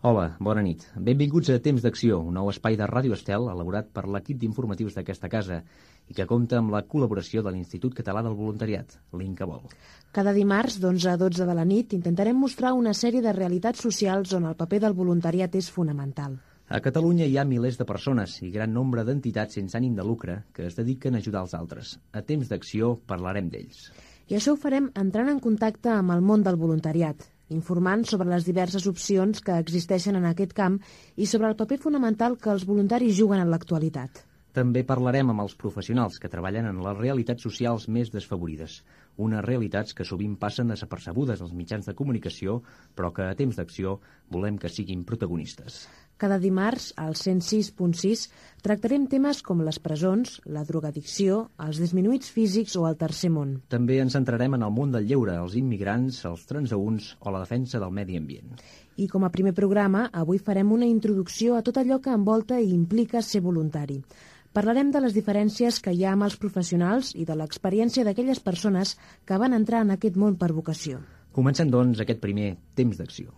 Hola, bona nit. Benvinguts a Temps d'Acció, un nou espai de Ràdio Estel elaborat per l'equip d'informatius d'aquesta casa i que compta amb la col·laboració de l'Institut Català del Voluntariat, l'INCAVOL. Cada dimarts, d'11 a 12 de la nit, intentarem mostrar una sèrie de realitats socials on el paper del voluntariat és fonamental. A Catalunya hi ha milers de persones i gran nombre d'entitats sense ànim de lucre que es dediquen a ajudar els altres. A Temps d'Acció parlarem d'ells. I això ho farem entrant en contacte amb el món del voluntariat, informant sobre les diverses opcions que existeixen en aquest camp i sobre el paper fonamental que els voluntaris juguen en l'actualitat. També parlarem amb els professionals que treballen en les realitats socials més desfavorides, unes realitats que sovint passen desapercebudes als mitjans de comunicació, però que a Temps d'Acció volem que siguin protagonistes. Cada dimarts, al 106.6, tractarem temes com les presons, la drogadicció, els disminuïts físics o el tercer món. També ens centrarem en el món del lleure, els immigrants, els transeünts o la defensa del medi ambient. I com a primer programa, avui farem una introducció a tot allò que envolta i implica ser voluntari. Parlarem de les diferències que hi ha amb els professionals i de l'experiència d'aquelles persones que van entrar en aquest món per vocació. Comencem, doncs, aquest primer Temps d'Acció.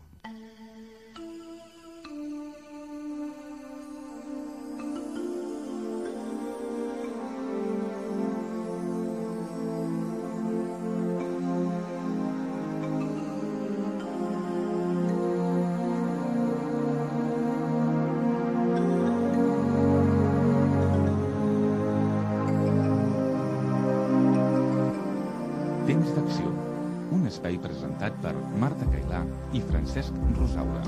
Temps d'Acció, un espai presentat per Marta Cailà i Francesc Rosaura.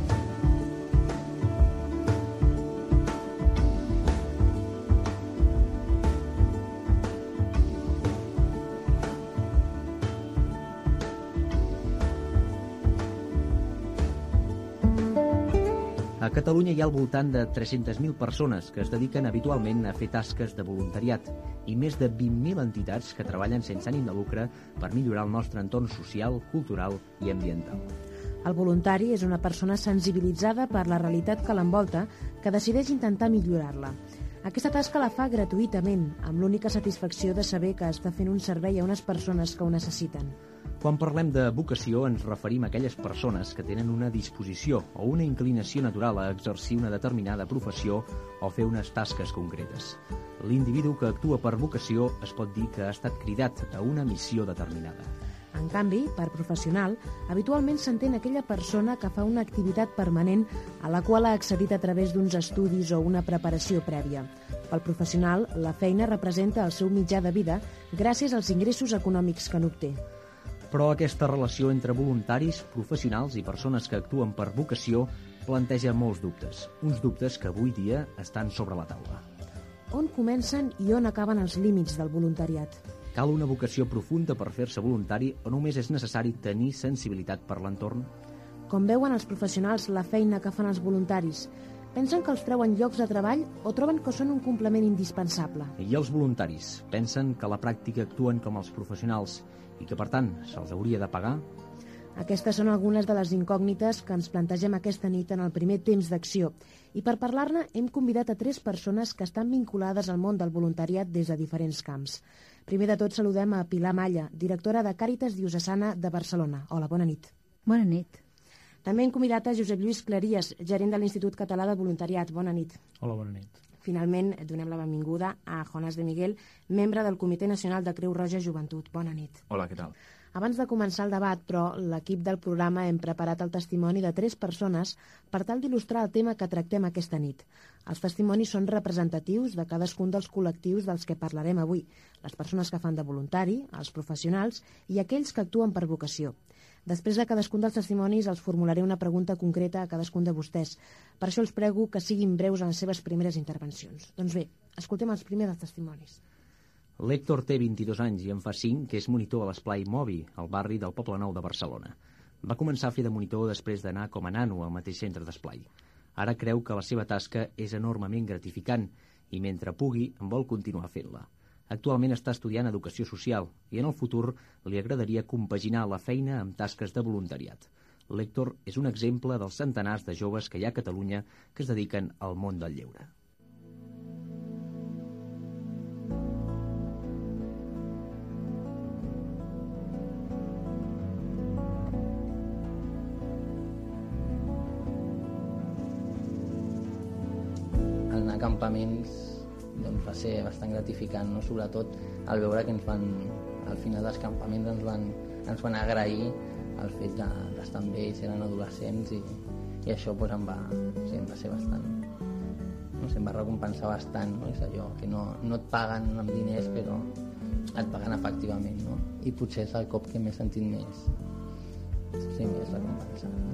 A Catalunya hi ha al voltant de 300.000 persones que es dediquen habitualment a fer tasques de voluntariat i més de 20.000 entitats que treballen sense ànim de lucre per millorar el nostre entorn social, cultural i ambiental. El voluntari és una persona sensibilitzada per la realitat que l'envolta que decideix intentar millorar-la. Aquesta tasca la fa gratuïtament, amb l'única satisfacció de saber que està fent un servei a unes persones que ho necessiten. Quan parlem de vocació ens referim a aquelles persones que tenen una disposició o una inclinació natural a exercir una determinada professió o fer unes tasques concretes. L'individu que actua per vocació es pot dir que ha estat cridat a una missió determinada. En canvi, per professional, habitualment s'entén aquella persona que fa una activitat permanent a la qual ha accedit a través d'uns estudis o una preparació prèvia. Pel professional, la feina representa el seu mitjà de vida gràcies als ingressos econòmics que n'obté. Però aquesta relació entre voluntaris, professionals i persones que actuen per vocació planteja molts dubtes. Uns dubtes que avui dia estan sobre la taula. On comencen i on acaben els límits del voluntariat? Cal una vocació profunda per fer-se voluntari o només és necessari tenir sensibilitat per l'entorn? Com veuen els professionals la feina que fan els voluntaris? Pensen que els treuen llocs de treball o troben que són un complement indispensable? I els voluntaris pensen que a la pràctica actuen com els professionals i que, per tant, se'ls hauria de pagar? Aquestes són algunes de les incògnites que ens plantegem aquesta nit en el primer Temps d'Acció. I per parlar-ne hem convidat a 3 persones que estan vinculades al món del voluntariat des de diferents camps. Primer de tot saludem a Pilar Malla, directora de Càritas Diocesana de Barcelona. Hola, bona nit. Bona nit. També hem convidat a Josep Lluís Claries, gerent de l'Institut Català de Voluntariat. Bona nit. Hola, bona nit. Finalment, donem la benvinguda a Jonas de Miguel, membre del Comitè Nacional de Creu Roja Joventut. Bona nit. Hola, què tal? Abans de començar el debat, però, l'equip del programa hem preparat el testimoni de 3 persones per tal d'il·lustrar el tema que tractem aquesta nit. Els testimonis són representatius de cadascun dels col·lectius dels que parlarem avui, les persones que fan de voluntari, els professionals i aquells que actuen per vocació. Després de cadascun dels testimonis els formularé una pregunta concreta a cadascun de vostès. Per això els prego que siguin breus en les seves primeres intervencions. Doncs bé, escoltem els primers dels testimonis. L'Héctor té 22 anys i en fa 5 que és monitor a l'Esplai Mobi, al barri del Poble Nou de Barcelona. Va començar a fer de monitor després d'anar com a nano al mateix centre d'esplai. Ara creu que la seva tasca és enormement gratificant i mentre pugui en vol continuar fent-la. Actualment està estudiant Educació Social i en el futur li agradaria compaginar la feina amb tasques de voluntariat. L'Héctor és un exemple dels centenars de joves que hi ha a Catalunya que es dediquen al món del lleure. anar a campaments doncs va ser bastant gratificant, no? Sobretot al veure que al final dels campaments ens van agrair el fet d'estar amb ells, eren adolescents i això doncs, em va ser bastant, no sé, em va recompensar bastant, no? És allò que no et paguen amb diners però et paguen efectivament, no? I potser és el cop que m'he sentit més recompensat, no?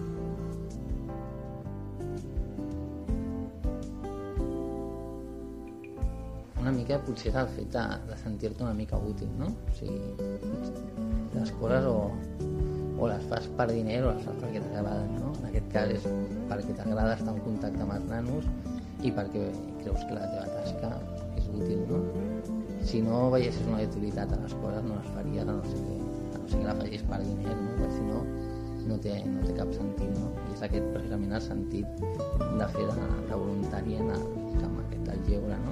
Una mica potser és el fet de sentir-te una mica útil, no? O sigui, les coses o les fas per diner o les fas perquè t'agraden, no? En aquest cas és perquè t'agrada estar en contacte amb els nanos i perquè creus que la teva tasca és útil, no? Si no veiessis una utilitat a les coses no les faries, a no ser que la facis per diner, no? Perquè si no, no té cap sentit, no? I és aquest precisament el sentit de fer de voluntari en el camp aquest del lleure, no?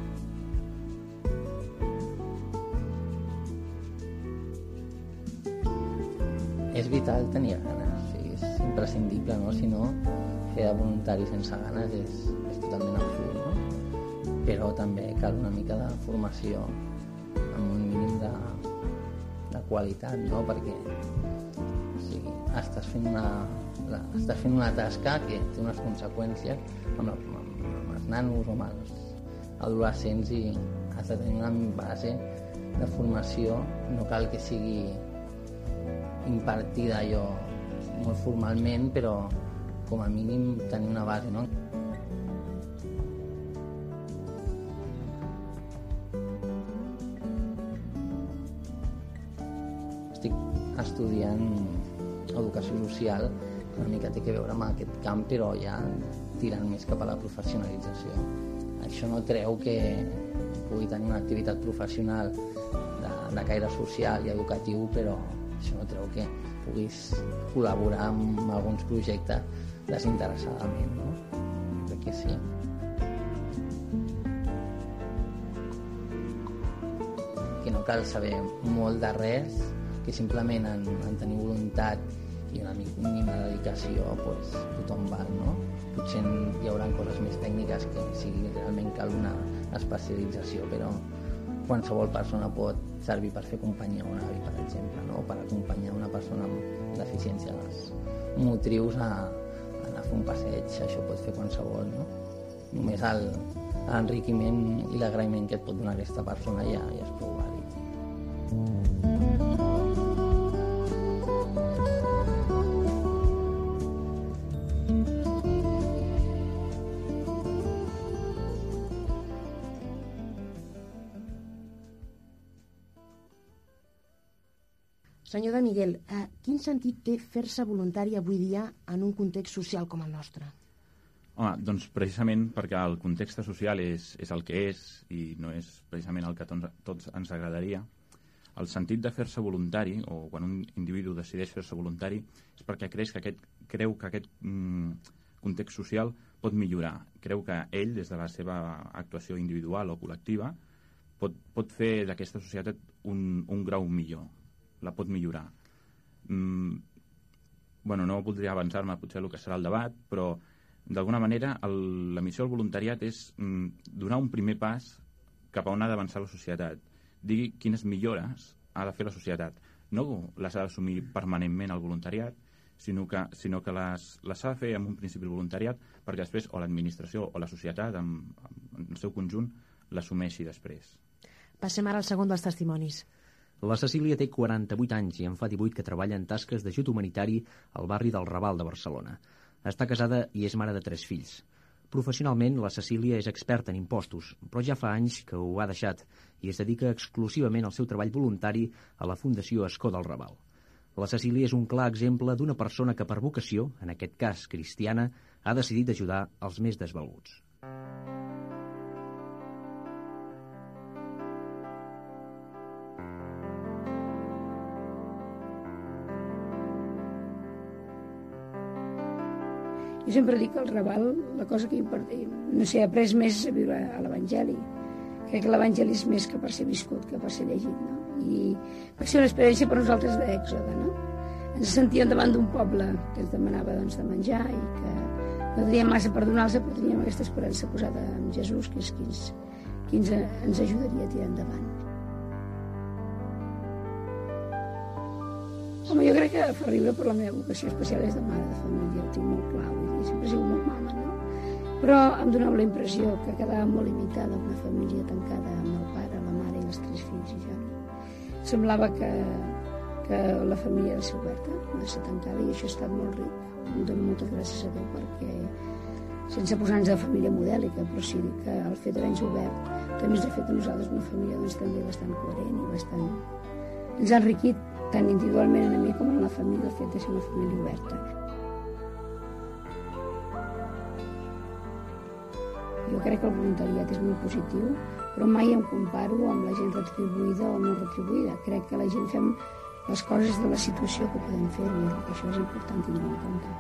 És vital tenir ganes, o sigui, és imprescindible, no? Si no, fer de voluntari sense ganes és totalment absurd, no? Però també cal una mica de formació amb un mínim de qualitat, no? Perquè o sigui, estàs fent una tasca que té unes conseqüències amb els nanos o amb els adolescents i has de tenir una base de formació, no cal que sigui impartida allò molt formalment, però com a mínim tenir una base, no? Estic estudiant educació social, una mica té que veure amb aquest camp, però ja tirant més cap a la professionalització. Això no treu que pugui tenir una activitat professional de caire social i educatiu, però això no treu que puguis col·laborar amb alguns projectes desinteressadament, no? Jo crec que sí. Que no cal saber molt de res, que simplement en tenir voluntat i una mínima dedicació pues, tothom val, no? Potser hi haurà coses més tècniques que sigui realment cal una especialització, però qualsevol persona pot servir per fer companyia a un avi, per exemple, no? O per acompanyar una persona amb deficiències motrius a anar a fer un passeig, això pot fer qualsevol, no? Només l'enriquiment i l'agraïment que et pot donar aquesta persona ja és prou vàlid. Senyor de Miguel, quin sentit té fer-se voluntari avui dia en un context social com el nostre? Home, doncs precisament perquè el context social és el que és i no és precisament el que tots ens agradaria. El sentit de fer-se voluntari, o quan un individu decideix fer-se voluntari, és perquè creu que aquest context social pot millorar. Creu que ell, des de la seva actuació individual o col·lectiva, pot fer d'aquesta societat un grau millor. La pot millorar. Bueno, no voldria avançar-me potser el que serà el debat, però d'alguna manera la missió del voluntariat és donar un primer pas cap a on ha d'avançar la societat. Digui quines millores ha de fer la societat. No les ha d'assumir permanentment el voluntariat, sinó que les ha de fer amb un principi de voluntariat perquè després o l'administració o la societat en el seu conjunt l'assumeixi després. Passem ara al segon dels testimonis. La Cecília té 48 anys i en fa 18 que treballa en tasques d'ajut humanitari al barri del Raval de Barcelona. Està casada i és mare de 3 fills. Professionalment, la Cecília és experta en impostos, però ja fa anys que ho ha deixat i es dedica exclusivament al seu treball voluntari a la Fundació Escó del Raval. La Cecília és un clar exemple d'una persona que per vocació, en aquest cas cristiana, ha decidit ajudar els més desvalguts. Jo sempre dic que al Raval, la cosa que no sé, he après més a viure a l'Evangeli. Crec que l'Evangeli és més que per ser viscut, que per ser llegit, no? I va ser una experiència per nosaltres d'èxode, no? Ens sentíem davant d'un poble que ens demanava doncs, de menjar i que No teníem massa per donar-los, però teníem aquesta esperança posada en Jesús, que és qui ens ajudaria a tirar endavant. Home, jo crec que fa riure, per la meva vocació especial és de mare de família, ho tinc molt clar, vull dir, sempre he sigut molt mama, no? Però em donava la impressió que quedava molt limitada una família tancada amb el pare, la mare i els 3 fills i jo. Semblava que la família ha de ser oberta, ha de ser tancada, i això ha estat molt ric. Em dono moltes gràcies a Déu perquè, sense posar-nos de família modèlica, però sí que el fet d'haver-nos obert també ens ha fet a nosaltres una família doncs, també bastant coherent i bastant... Ens ha enriquit tant individualment a mi com a la família el fet de ser una família oberta. Jo crec que el voluntariat és molt positiu, però mai em comparo amb la gent retribuïda o no retribuïda. Crec que la gent fem les coses de la situació que podem fer, i això és important tenir en compte.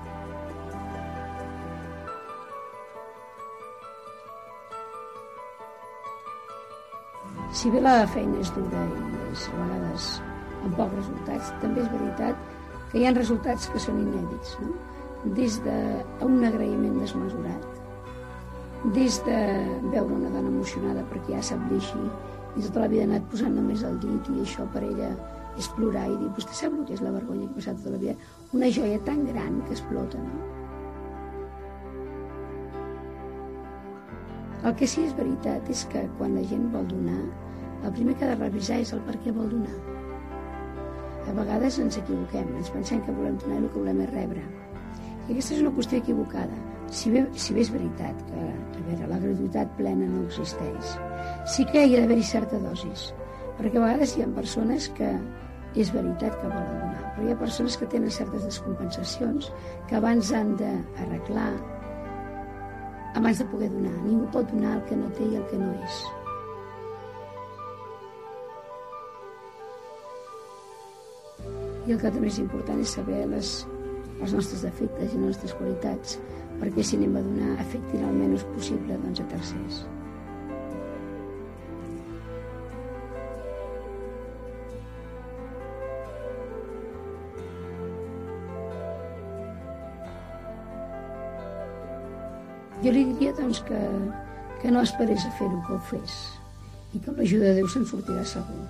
Si bé la feina és dura i és a vegades amb pocs resultats, també és veritat que hi ha resultats que són inèdits, no? Des d'un agraïment desmesurat, des de veure una dona emocionada perquè ja sap llegir i tota la vida ha anat posant només el dit, i això per ella és plorar i dir, vostè sap el que és la vergonya que ha passat tota la vida, una joia tan gran que explota, no? El que sí és veritat és que quan la gent vol donar, el primer que ha de revisar és el per què vol donar. A vegades ens equivoquem, ens pensem que volem donar i el que volem és rebre. I aquesta és una qüestió equivocada. Si bé és veritat que, a veure, la gratuïtat plena no existeix, sí que hi ha d'haver-hi certa dosis, perquè a vegades hi ha persones que és veritat que volen donar, però hi ha persones que tenen certes descompensacions que abans han d'arreglar, abans de poder donar. Ningú pot donar el que no té i el que no és. I el que també és important és saber els nostres defectes i les nostres qualitats, perquè si anem a donar afectin el menys possible doncs, a tercers. Jo li diria doncs, que no esperés a fer-ho, que ho fes, i que amb l'ajuda de Déu se'n sortirà segur.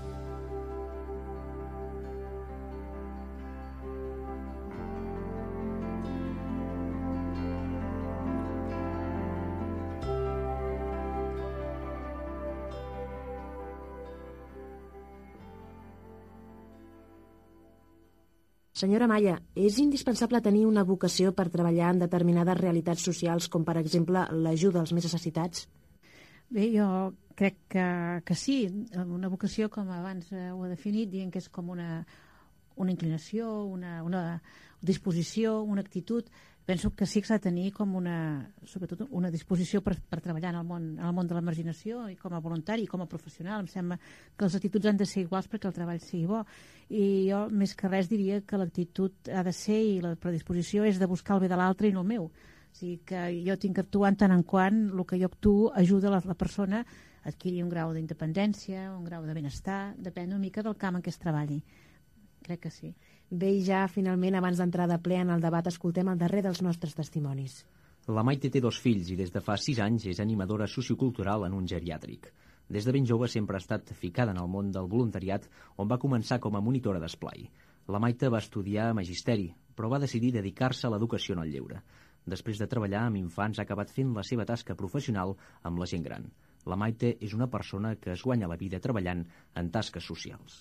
Senyora Maya, és indispensable tenir una vocació per treballar en determinades realitats socials, com per exemple l'ajuda als més necessitats? Bé, jo crec que sí. Una vocació, com abans ho he definit, dient que és com una inclinació, una disposició, una actitud. Penso que sí que s'ha de tenir com sobretot una disposició per treballar en el món de la marginació, i com a voluntari i com a professional. Em sembla que les actituds han de ser iguals perquè el treball sigui bo. I jo, més que res, diria que l'actitud ha de ser, i la predisposició és de buscar el bé de l'altre i no el meu. O sigui que jo tinc que actuar en tant en quant el que jo actuo ajuda la persona a adquirir un grau d'independència, un grau de benestar, depèn una mica del camp en què es treballi. Crec que sí. Bé, i ja finalment, abans d'entrar de ple en el debat, escoltem el darrer dels nostres testimonis. La Maite té 2 fills i des de fa 6 anys és animadora sociocultural en un geriàtric. Des de ben jove sempre ha estat ficada en el món del voluntariat, on va començar com a monitora d'esplai. La Maite va estudiar magisteri, però va decidir dedicar-se a l'educació en el lleure. Després de treballar amb infants, ha acabat fent la seva tasca professional amb la gent gran. La Maite és una persona que es guanya la vida treballant en tasques socials.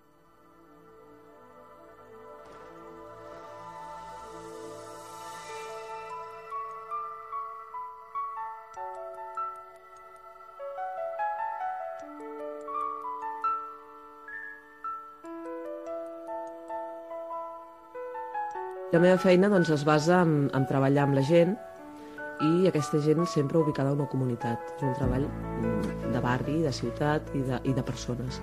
La meva feina doncs, es basa en treballar amb la gent, i aquesta gent sempre ubicada en una comunitat. És un treball de barri, de ciutat i de persones.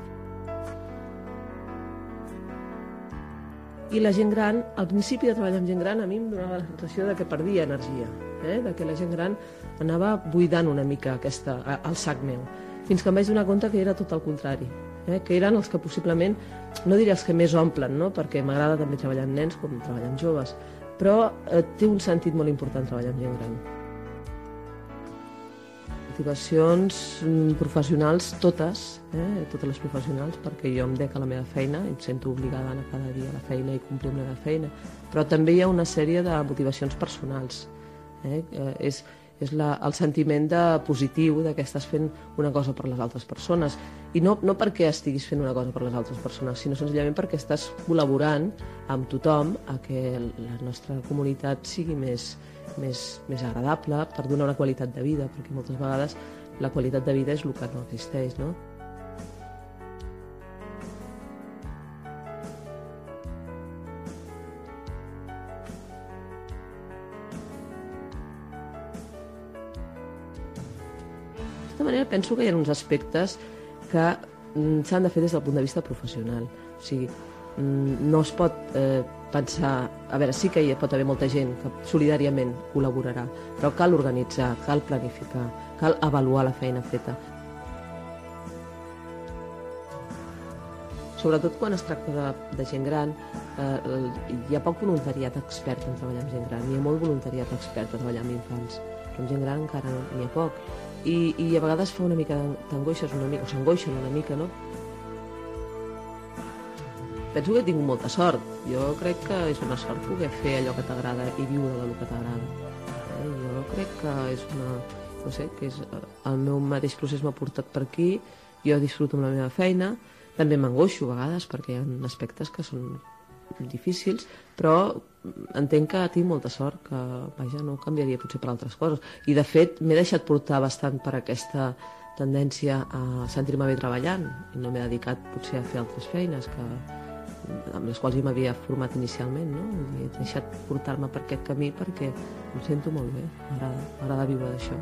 I la gent gran, al principi de treballar amb gent gran, a mi em donava la sensació de que perdia energia, de que la gent gran anava buidant una mica el sac meu, fins que em vaig donar compte que era tot el contrari. Que eren els que possiblement, no diré els que més omplen, no? Perquè m'agrada també treballar amb nens com treballar amb joves, però té un sentit molt important treballar amb gent gran. Motivacions professionals, totes les professionals, perquè jo em dec a la meva feina, em sento obligada a anar cada dia a la feina i complir amb la meva feina, però també hi ha una sèrie de motivacions personals. És el sentiment positiu que estàs fent una cosa per les altres persones, i no perquè estiguis fent una cosa per les altres persones, sinó senzillament perquè estàs col·laborant amb tothom a que la nostra comunitat sigui més agradable, per donar una qualitat de vida, perquè moltes vegades la qualitat de vida és el que no existeix, no? De manera, penso que hi ha uns aspectes que s'han de fer des del punt de vista professional. O sigui, no es pot pensar... A veure, sí que hi pot haver molta gent que solidàriament col·laborarà, però cal organitzar, cal planificar, cal avaluar la feina feta. Sobretot quan es tracta de gent gran, hi ha poc voluntariat expert en treballar amb gent gran, hi ha molt voluntariat expert en treballar amb infants, però amb gent gran encara n'hi ha poc. I a vegades fa una mica t'angoixes una mica, o s'angoixen una mica, no? Penso que he tingut molta sort. Jo crec que és una sort poder fer allò que t'agrada i viure del que t'agrada. Jo crec que és una... No sé, que és el meu mateix procés m'ha portat per aquí, jo disfruto amb la meva feina, també m'angoixo a vegades perquè hi ha aspectes que són difícils, però entenc que tinc molta sort, que vaja, no ho canviaria potser per altres coses. I de fet m'he deixat portar bastant per aquesta tendència a sentir-me bé treballant i no m'he dedicat potser a fer altres feines amb les quals jo m'havia format inicialment, no? I he deixat portar-me per aquest camí perquè em sento molt bé, m'agrada viure d'això.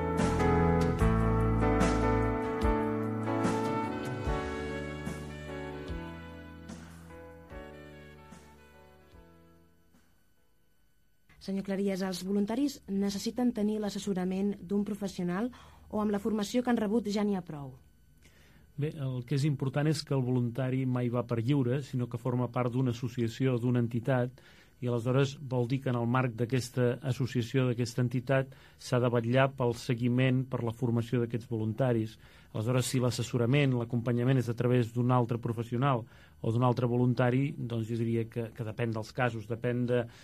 Senyor Claries, els voluntaris necessiten tenir l'assessorament d'un professional o amb la formació que han rebut ja n'hi ha prou? Bé, el que és important és que el voluntari mai va per lliure, sinó que forma part d'una associació, d'una entitat, i aleshores vol dir que en el marc d'aquesta associació, d'aquesta entitat, s'ha de vetllar pel seguiment, per la formació d'aquests voluntaris. Aleshores, si l'assessorament, l'acompanyament és a través d'un altre professional o d'un altre voluntari, doncs jo diria que depèn dels casos, depèn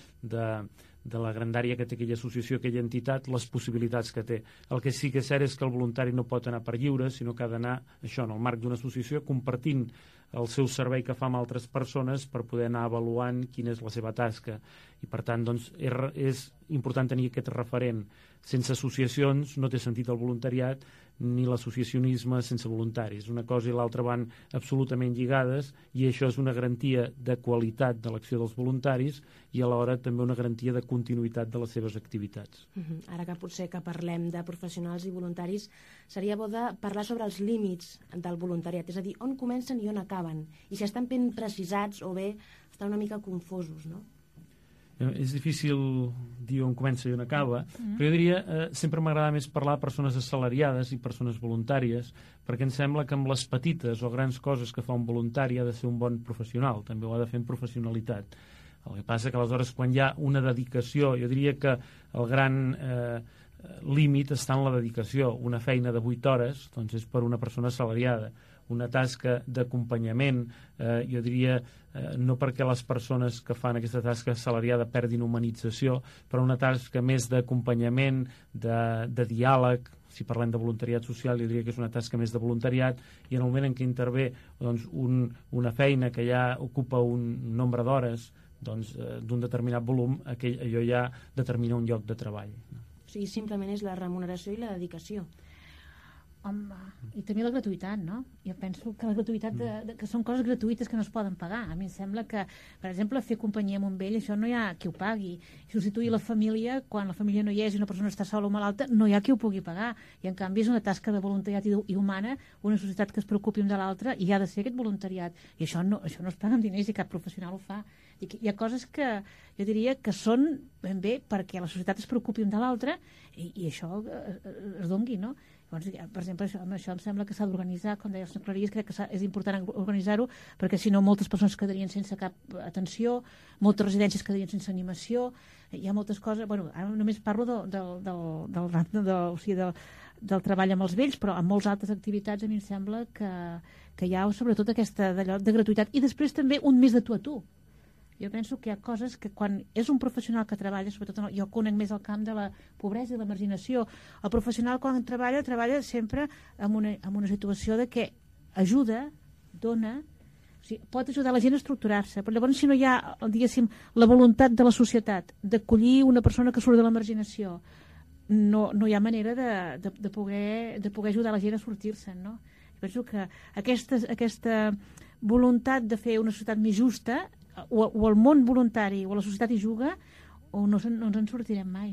de la grandària que té aquella associació, aquella entitat, les possibilitats que té. El que sí que és cert és que el voluntari no pot anar per lliure, sinó que ha d'anar, això, en el marc d'una associació, compartint el seu servei que fa amb altres persones per poder anar avaluant quina és la seva tasca. I, per tant, doncs, és important tenir aquest referent. Sense associacions no té sentit el voluntariat, ni l'associacionisme sense voluntaris. Una cosa i l'altra van absolutament lligades, i això és una garantia de qualitat de l'acció dels voluntaris i alhora també una garantia de continuïtat de les seves activitats. Ara que potser que parlem de professionals i voluntaris, seria bo de parlar sobre els límits del voluntariat, és a dir, on comencen i on acaben, i si estan ben precisats o bé estan una mica confosos, no? És difícil dir on comença i on acaba, però jo diria, sempre m'agrada més parlar de persones assalariades i persones voluntàries, perquè em sembla que amb les petites o grans coses que fa un voluntari ha de ser un bon professional, també ho ha de fer amb professionalitat. El que passa que aleshores quan hi ha una dedicació, jo diria que el gran límit està en la dedicació. Una feina de 8 hores doncs és per una persona assalariada. Una tasca d'acompanyament, jo diria, no perquè les persones que fan aquesta tasca assalariada perdin humanització, però una tasca més d'acompanyament, de diàleg. Si parlem de voluntariat social, jo diria que és una tasca més de voluntariat, i en el moment en què intervé doncs, una feina que ja ocupa un nombre d'hores doncs, d'un determinat volum, allò ja determina un lloc de treball. O sigui, simplement és la remuneració i la dedicació. Home, i també la gratuïtat, no? Jo penso que la gratuïtat, que són coses gratuïtes que no es poden pagar. A mi em sembla que, per exemple, fer companyia amb un vell, això no hi ha qui ho pagui. Substituir la família, quan la família no hi és i una persona està sola o malalta, no hi ha qui ho pugui pagar. I, en canvi, és una tasca de voluntariat i humana, una societat que es preocupi un de l'altra, i ha de ser aquest voluntariat. I això no es paga amb diners i cap professional ho fa. hi ha coses que jo diria que són ben bé perquè la societat es preocupi un de l'altre i això es dongui, no? Llavors, per exemple, això em sembla que s'ha d'organitzar, com deia el senyor Claries, crec que és important organitzar-ho, perquè si no moltes persones quedarien sense cap atenció, moltes residències quedarien sense animació, hi ha moltes coses... Bueno, ara només parlo del treball amb els vells, però en moltes altres activitats a mi em sembla que hi ha sobretot aquesta de gratuïtat i després també un més de tu a tu. Jo penso que hi ha coses que quan és un professional que treballa, sobretot jo conec més el camp de la pobresa i la marginació, el professional quan treballa sempre en una situació de que ajuda, dona, o sigui, pot ajudar la gent a estructurar-se, però llavors si no hi ha, diguéssim, la voluntat de la societat d'acollir una persona que surt de la marginació, no hi ha manera de poder ajudar la gent a sortir-se'n, no? Jo penso que aquesta voluntat de fer una societat més justa o el món voluntari o la societat hi juga o no ens en sortirem mai.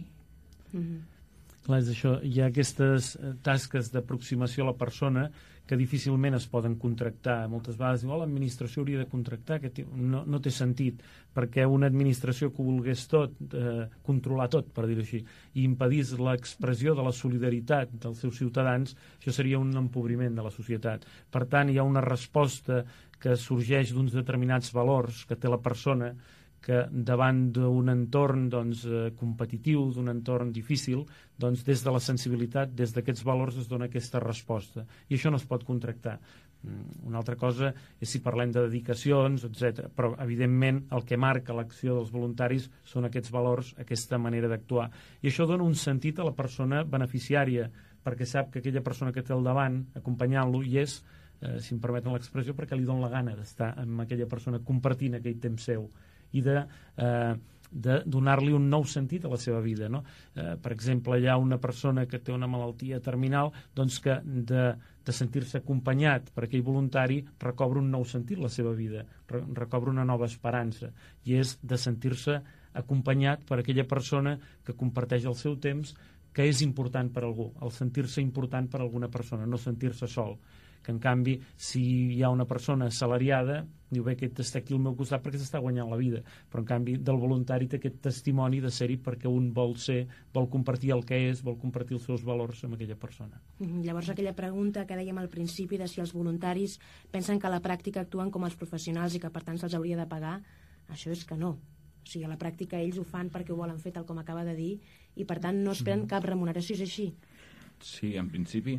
Clar, és això, hi ha aquestes tasques d'aproximació a la persona que difícilment es poden contractar. Moltes vegades diu, l'administració hauria de contractar, no té sentit, perquè una administració que ho volgués tot, controlar tot, per dir-ho així, i impedís l'expressió de la solidaritat dels seus ciutadans, això seria un empobriment de la societat. Per tant, hi ha una resposta que sorgeix d'uns determinats valors que té la persona, que davant d'un entorn competitiu, d'un entorn difícil, des de la sensibilitat, des d'aquests valors es dona aquesta resposta. I això no es pot contractar. Una altra cosa és si parlem de dedicacions, etc. Però, evidentment, el que marca l'acció dels voluntaris són aquests valors, aquesta manera d'actuar. I això dona un sentit a la persona beneficiària, perquè sap que aquella persona que té al davant, acompanyant-lo, hi és, si em permeten l'expressió, perquè li dona la gana d'estar amb aquella persona compartint aquell temps seu i de donar-li un nou sentit a la seva vida, no? Per exemple, hi ha una persona que té una malaltia terminal, doncs que de sentir-se acompanyat per aquell voluntari recobra un nou sentit la seva vida, recobra una nova esperança, i és de sentir-se acompanyat per aquella persona que comparteix el seu temps, que és important per algú, el sentir-se important per alguna persona, no sentir-se sol. Que en canvi, si hi ha una persona assalariada, diu, bé, aquest està aquí al meu costat perquè s'està guanyant la vida, però en canvi del voluntari té aquest testimoni de ser-hi perquè un vol compartir el que és, vol compartir els seus valors amb aquella persona. Llavors aquella pregunta que dèiem al principi de si els voluntaris pensen que a la pràctica actuen com els professionals i que per tant se'ls hauria de pagar, això és que no. O sigui, a la pràctica ells ho fan perquè ho volen fer, tal com acaba de dir, i per tant no esperen cap remuneració, és així? Sí, en principi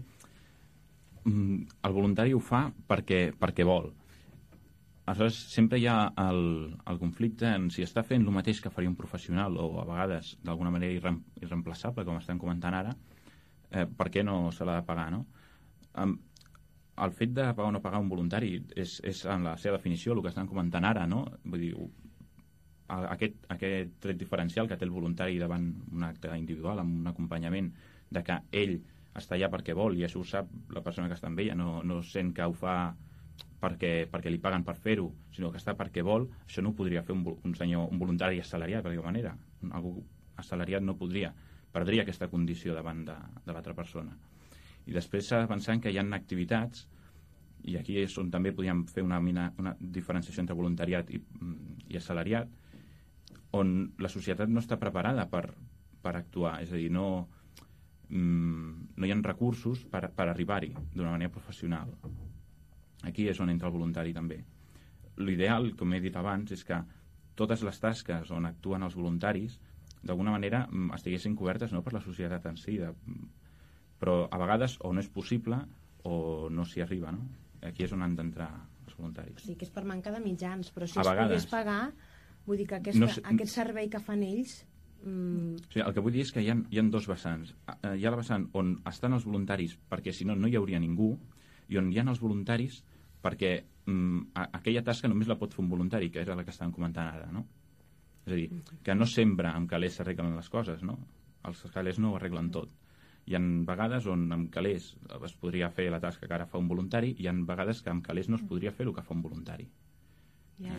el voluntari ho fa perquè vol. Aleshores, sempre hi ha el conflicte en si està fent el mateix que faria un professional o a vegades d'alguna manera irreemplaçable, com estem comentant ara, per què no se l'ha de pagar, no? El fet de pagar o no pagar un voluntari és en la seva definició el que estan comentant ara, no? Vull dir, aquest tret diferencial que té el voluntari davant un acte individual, amb un acompanyament, de que ell està allà perquè vol, i això ho sap la persona que està amb ella, no sent que ho fa perquè li paguen per fer-ho, sinó que està perquè vol, això no ho podria fer un voluntari assalariat, per dir-ho manera. Algú assalariat no podria, perdria aquesta condició davant de l'altra persona. I després s'ha de pensar que hi ha activitats, i aquí és on també podríem fer una diferenciació entre voluntariat i assalariat, on la societat no està preparada per actuar, és a dir, no hi ha recursos per arribar-hi d'una manera professional. Aquí és on entra el voluntari també. L'ideal, com he dit abans, és que totes les tasques on actuen els voluntaris d'alguna manera estiguessin cobertes no per la societat en si, però a vegades o no és possible o no s'hi arriba, no? Aquí és on han d'entrar els voluntaris. O sigui, que és per manca de mitjans, però si es pogués pagar, vull dir que aquest servei que fan ells... O sigui, el que vull dir és que hi ha dos vessants. Hi ha la vessant on estan els voluntaris perquè si no hi hauria ningú, i on hi ha els voluntaris perquè aquella tasca només la pot fer un voluntari, que és la que estàvem comentant ara, no? És a dir, que no sempre amb calés s'arreglen les coses, no? Els calés no ho arreglen tot. Hi ha vegades on amb calés es podria fer la tasca que ara fa un voluntari, i hi ha vegades que amb calés no es podria fer el que fa un voluntari. Ja.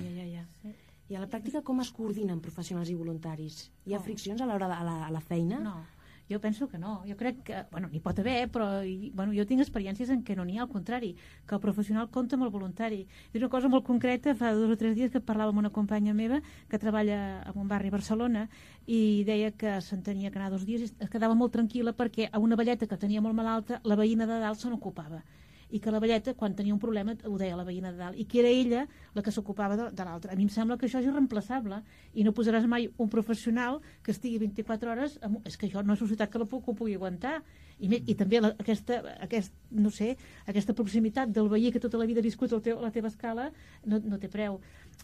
I a la pràctica com es coordinen professionals i voluntaris? Hi ha friccions a l'hora de la feina? No. Jo penso que no. Jo crec que, n'hi pot haver, però jo tinc experiències en què no n'hi ha, al contrari, que el professional compta amb el voluntari. És una cosa molt concreta, fa 2 o 3 dies que parlava amb una companya meva que treballa en un barri a Barcelona i deia que s'entenia que anar 2 dies i es quedava molt tranquil·la perquè a una velleta que tenia molt malalta, la veïna de dalt se n'ocupava. I que la velleta, quan tenia un problema, ho deia la veïna de dalt, i que era ella la que s'ocupava de l'altra. A mi em sembla que això és irreemplaçable, i no posaràs mai un professional que estigui 24 hores... És que això no és una societat que ho pugui aguantar. I també aquesta proximitat del veí que tota la vida ha viscut a la teva escala no té preu.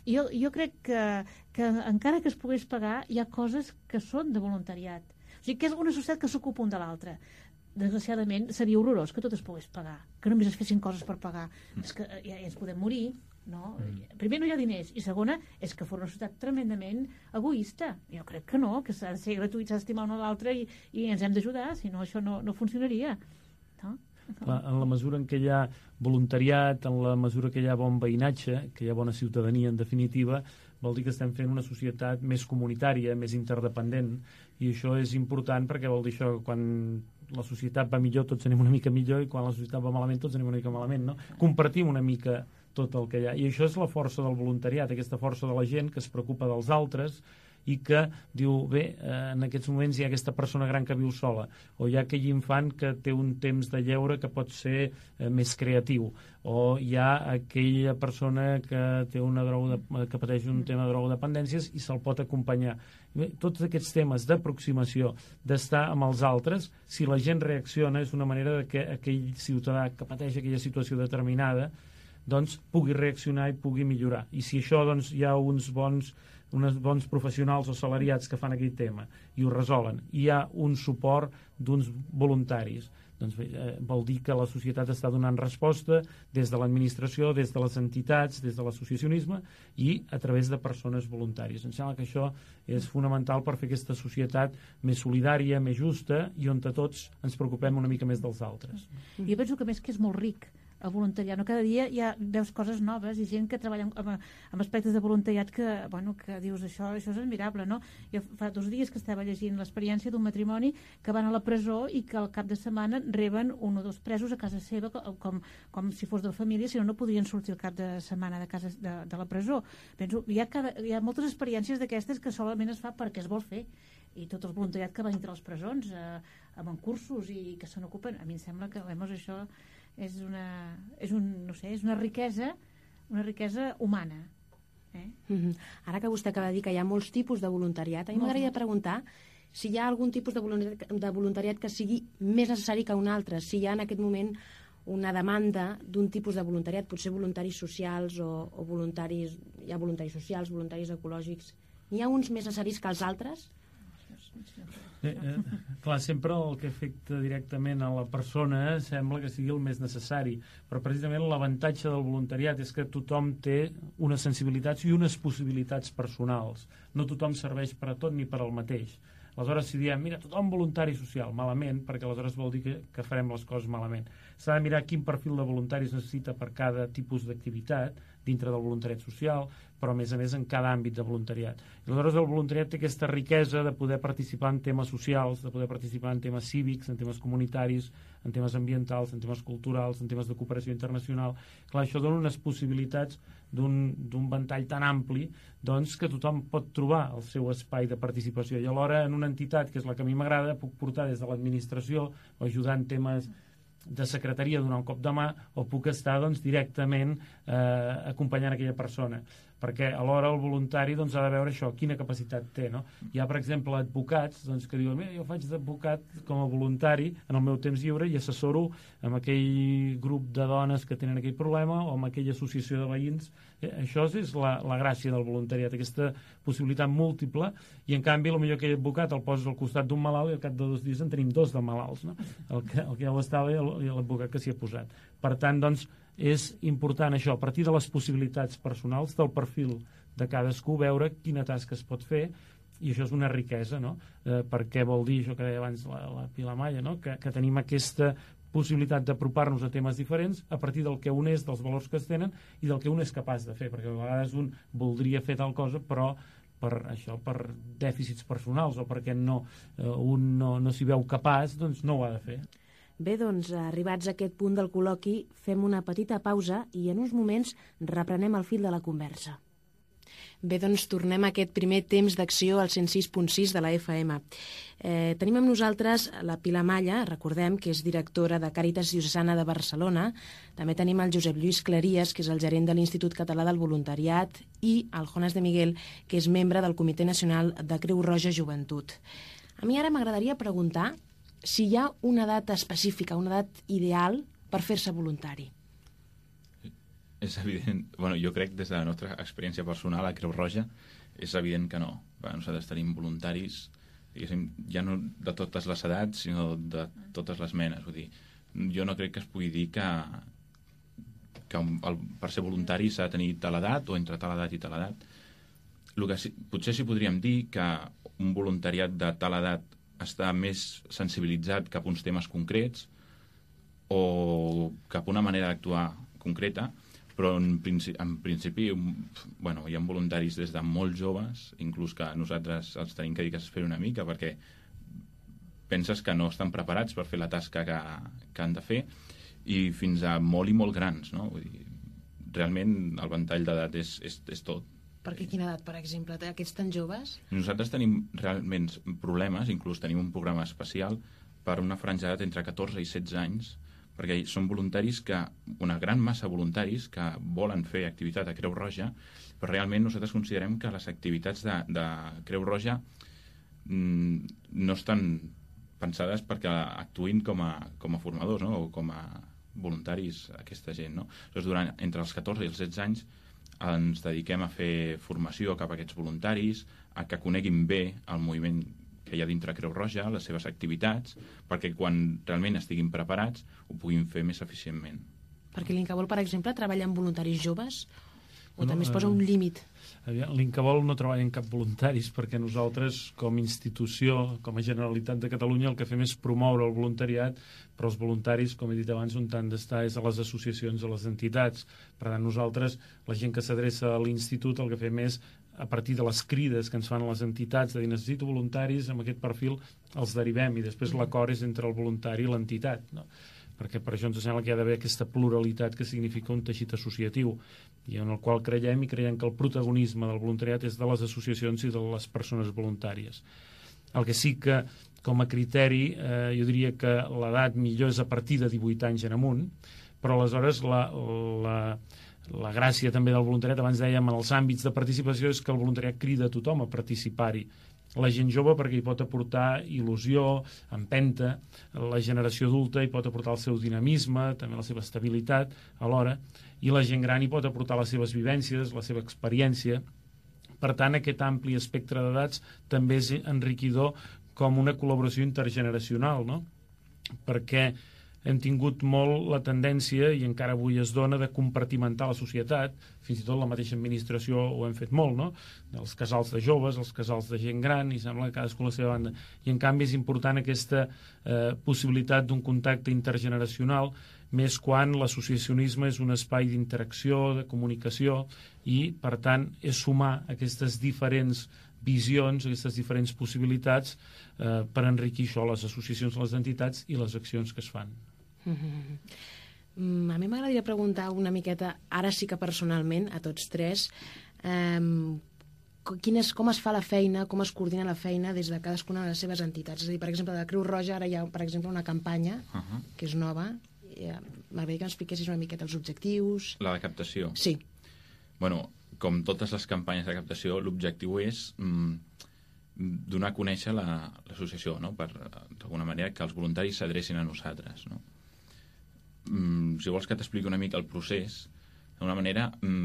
Jo crec que encara que es pogués pagar, hi ha coses que són de voluntariat. O sigui, que és una societat que s'ocupa un de l'altre. Desgraciadament seria horrorós que tot es pogués pagar, que només es fessin coses per pagar. És que ja ens podem morir, no? Primer, no hi ha diners, i segona, és que fos una societat tremendament egoista. Jo crec que no, que s'ha de ser gratuït, s'ha d'estimar un a l'altre i ens hem d'ajudar, si no això no funcionaria. No? Clar, en la mesura en què hi ha voluntariat, en la mesura que hi ha bon veïnatge, que hi ha bona ciutadania, en definitiva, vol dir que estem fent una societat més comunitària, més interdependent, i això és important perquè vol dir això, quan la societat va millor tots anem una mica millor i quan la societat va malament tots anem una mica malament, no? Compartim una mica tot el que hi ha, i això és la força del voluntariat, aquesta força de la gent que es preocupa dels altres i que diu, bé, en aquests moments hi ha aquesta persona gran que viu sola, o hi ha aquell infant que té un temps de lleure que pot ser més creatiu, o hi ha aquella persona que té que pateix un tema de drogodependències i se'l pot acompanyar. Bé, tots aquests temes d'aproximació, d'estar amb els altres, si la gent reacciona, és una manera que aquell ciutadà que pateix aquella situació determinada doncs pugui reaccionar i pugui millorar. I si això doncs, hi ha uns bons professionals o salariats que fan aquell tema i ho resolen, i hi ha un suport d'uns voluntaris, doncs vol dir que la societat està donant resposta des de l'administració, des de les entitats, des de l'associacionisme i a través de persones voluntàries. Em sembla que això és fonamental per fer aquesta societat més solidària, més justa i on tots ens preocupem una mica més dels altres. Jo penso que més que és molt ric el voluntariat, no? Cada dia veus coses noves i gent que treballa amb aspectes de voluntariat que dius això és admirable, no? Jo fa 2 dies que estava llegint l'experiència d'un matrimoni que van a la presó i que al cap de setmana reben 1 o 2 presos a casa seva com si fos de la família, si no podrien sortir el cap de setmana de la presó. Penso, hi ha moltes experiències d'aquestes que solament es fa perquè es vol fer, i tot el voluntariat que va dintre les presons amb cursos i que se n'ocupen. A mi em sembla que això és una riquesa humana. Ara que vostè acaba de dir que hi ha molts tipus de voluntariat, a mi m'agradaria preguntar si hi ha algun tipus de voluntariat que sigui més necessari que un altre, si hi ha en aquest moment una demanda d'un tipus de voluntariat, potser voluntaris socials o voluntaris, hi ha voluntaris socials, voluntaris ecològics, n'hi ha uns més necessaris que els altres? Clar, sempre el que afecta directament a la persona sembla que sigui el més necessari, però precisament l'avantatge del voluntariat és que tothom té unes sensibilitats i unes possibilitats personals. No tothom serveix per a tot ni per al mateix. Aleshores, si diem, mira, tothom voluntari social, malament, perquè aleshores vol dir que farem les coses malament. S'ha de mirar quin perfil de voluntaris necessita per cada tipus d'activitat dintre del voluntariat social, però a més en cada àmbit de voluntariat. I aleshores el voluntariat té aquesta riquesa de poder participar en temes socials, de poder participar en temes cívics, en temes comunitaris, en temes ambientals, en temes culturals, en temes de cooperació internacional. Clar, això dona unes possibilitats d'un ventall tan ampli doncs, que tothom pot trobar el seu espai de participació. I alhora en una entitat, que és la que a mi m'agrada, puc portar des de l'administració o ajudar en temes de secretaria, donar un cop de mà, o puc estar doncs, directament acompanyant aquella persona, perquè alhora el voluntari doncs, ha de veure això, quina capacitat té, no? Hi ha, per exemple, advocats doncs, que diuen, mira, jo faig d'advocat com a voluntari en el meu temps lliure i assessoro amb aquell grup de dones que tenen aquell problema o amb aquella associació de veïns. Això és la gràcia del voluntariat, aquesta possibilitat múltiple, i en canvi potser aquell advocat el poses al costat d'un malalt i al cap de 2 dies en tenim 2 de malalts, no? El que ja ho estava i l'advocat que s'hi ha posat. Per tant, doncs, és important això, a partir de les possibilitats personals, del perfil de cadascú, veure quina tasca es pot fer, i això és una riquesa, no? Perquè vol dir, això que deia abans la Pilar Malla, no? Que tenim aquesta possibilitat d'apropar-nos a temes diferents a partir del que un és, dels valors que es tenen i del que un és capaç de fer, perquè a vegades un voldria fer tal cosa, però per dèficits personals o perquè un no s'hi veu capaç, doncs no ho ha de fer. Bé, doncs, arribats a aquest punt del col·loqui, fem una petita pausa i en uns moments reprenem el fil de la conversa. Bé, doncs tornem a aquest primer temps d'acció al 106.6 de la FM. Tenim amb nosaltres la Pilar Malla, recordem que és directora de Càritas Diocesana de Barcelona. També tenim el Josep Lluís Claries, que és el gerent de l'Institut Català del Voluntariat, i el Jonas de Miguel, que és membre del Comitè Nacional de Creu Roja Joventut. A mi ara m'agradaria preguntar si hi ha una edat específica, una edat ideal per fer-se voluntari. És evident, jo crec des de la nostra experiència personal a Creu Roja és evident que no. Nosaltres tenim voluntaris, diguéssim, ja no de totes les edats, sinó de totes les menes. Vull dir, jo no crec que es pugui dir que per ser voluntari s'ha de tenir tal edat o entre tal edat i tal edat. Potser sí podríem dir que un voluntariat de tal edat està més sensibilitzat cap a uns temes concrets o cap a una manera d'actuar concreta, però en principi hi ha voluntaris des de molt joves, inclús que nosaltres els tenim que dir que s'esperi una mica perquè penses que no estan preparats per fer la tasca que han de fer, i fins a molt i molt grans, no? Vull dir, realment el ventall d'edat és tot. Per quina edat, per exemple? Aquests tan joves? Nosaltres tenim realment problemes, inclús tenim un programa especial per una franja d'edat entre 14 i 16 anys, perquè són voluntaris una gran massa de voluntaris que volen fer activitat a Creu Roja, però realment nosaltres considerem que les activitats de Creu Roja no estan pensades perquè actuïn com a formadors, no? O com a voluntaris aquesta gent, no? Llavors, entre els 14 i els 16 anys ens dediquem a fer formació cap a aquests voluntaris, a que coneguin bé el moviment que hi ha dintre Creu Roja, les seves activitats, perquè quan realment estiguin preparats ho puguin fer més eficientment. Perquè l'Incavol, per exemple, treballa amb voluntaris joves o també es posa un límit? L'Incavol no treballa en cap voluntaris perquè nosaltres, com a institució, com a Generalitat de Catalunya, el que fem és promoure el voluntariat, però els voluntaris, com he dit abans, on han d'estar és a les associacions, a les entitats. Per tant, nosaltres, la gent que s'adreça a l'Institut, el que fem és a partir de les crides que ens fan les entitats de dir necessito voluntaris, amb aquest perfil els derivem i després l'acord és entre el voluntari i l'entitat, no? Perquè per això ens sembla que hi ha d'haver aquesta pluralitat que significa un teixit associatiu i en el qual creiem que el protagonisme del voluntariat és de les associacions i de les persones voluntàries. El que sí que com a criteri jo diria que l'edat millor és a partir de 18 anys en amunt, però aleshores la gràcia també del voluntariat, abans dèiem, en els àmbits de participació, és que el voluntariat crida a tothom a participar-hi. La gent jove perquè hi pot aportar il·lusió, empenta, la generació adulta hi pot aportar el seu dinamisme, també la seva estabilitat alhora, i la gent gran hi pot aportar les seves vivències, la seva experiència. Per tant, aquest ampli espectre d'edats també és enriquidor com una col·laboració intergeneracional, no? Perquè hem tingut molt la tendència, i encara avui es dona, de compartimentar la societat, fins i tot la mateixa administració ho hem fet molt, no? Els casals de joves, els casals de gent gran, i sembla que cadascú a la seva banda. I en canvi és important aquesta possibilitat d'un contacte intergeneracional, més quan l'associacionisme és un espai d'interacció, de comunicació, i per tant és sumar aquestes diferents visions, aquestes diferents possibilitats per enriquir això, les associacions, les entitats i les accions que es fan. A mi m'agradaria preguntar una miqueta, ara sí que personalment, a tots tres, com es fa la feina, com es coordina la feina des de cadascuna de les seves entitats. És a dir, per exemple, de Creu Roja ara hi ha, per exemple, una campanya que és nova. M'agradaria que m'expliquessis una miqueta els objectius. La de captació? Sí. Bueno, com totes les campanyes de captació, l'objectiu és donar a conèixer l'associació, no? Per, d'alguna manera, que els voluntaris s'adrecin a nosaltres, no? Si vols que t'expliqui una mica el procés, d'alguna manera,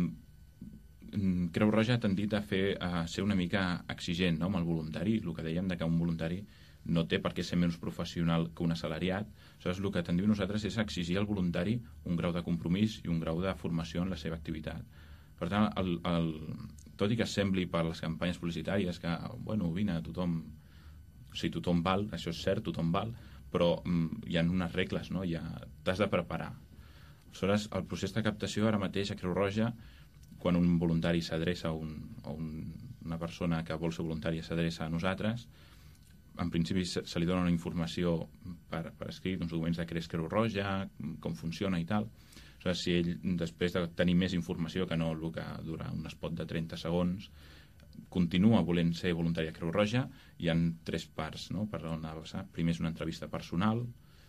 Creu Roja ha tendit a ser una mica exigent, no?, amb el voluntari, el que dèiem de que un voluntari no té per què ser menys professional que un assalariat. Aleshores, el que tendim nosaltres és exigir al voluntari un grau de compromís i un grau de formació en la seva activitat. Per tant, tot i que sembli per les campanyes publicitàries que, bueno, vine, tothom val, això és cert, tothom val, però hi ha unes regles, no? T'has de preparar. Aleshores, el procés de captació ara mateix a Creu Roja, quan un voluntari s'adreça a un una persona que vol ser voluntària s'adreça a nosaltres, en principi se li dona una informació per escrit, uns documents de Creu Roja, com funciona i tal. Aleshores, si ell, després de tenir més informació que no el que dura un spot de 30 segons, continua volent ser voluntari a Creu Roja, hi ha 3 parts, no? Per on ha de passar. Primer és una entrevista personal,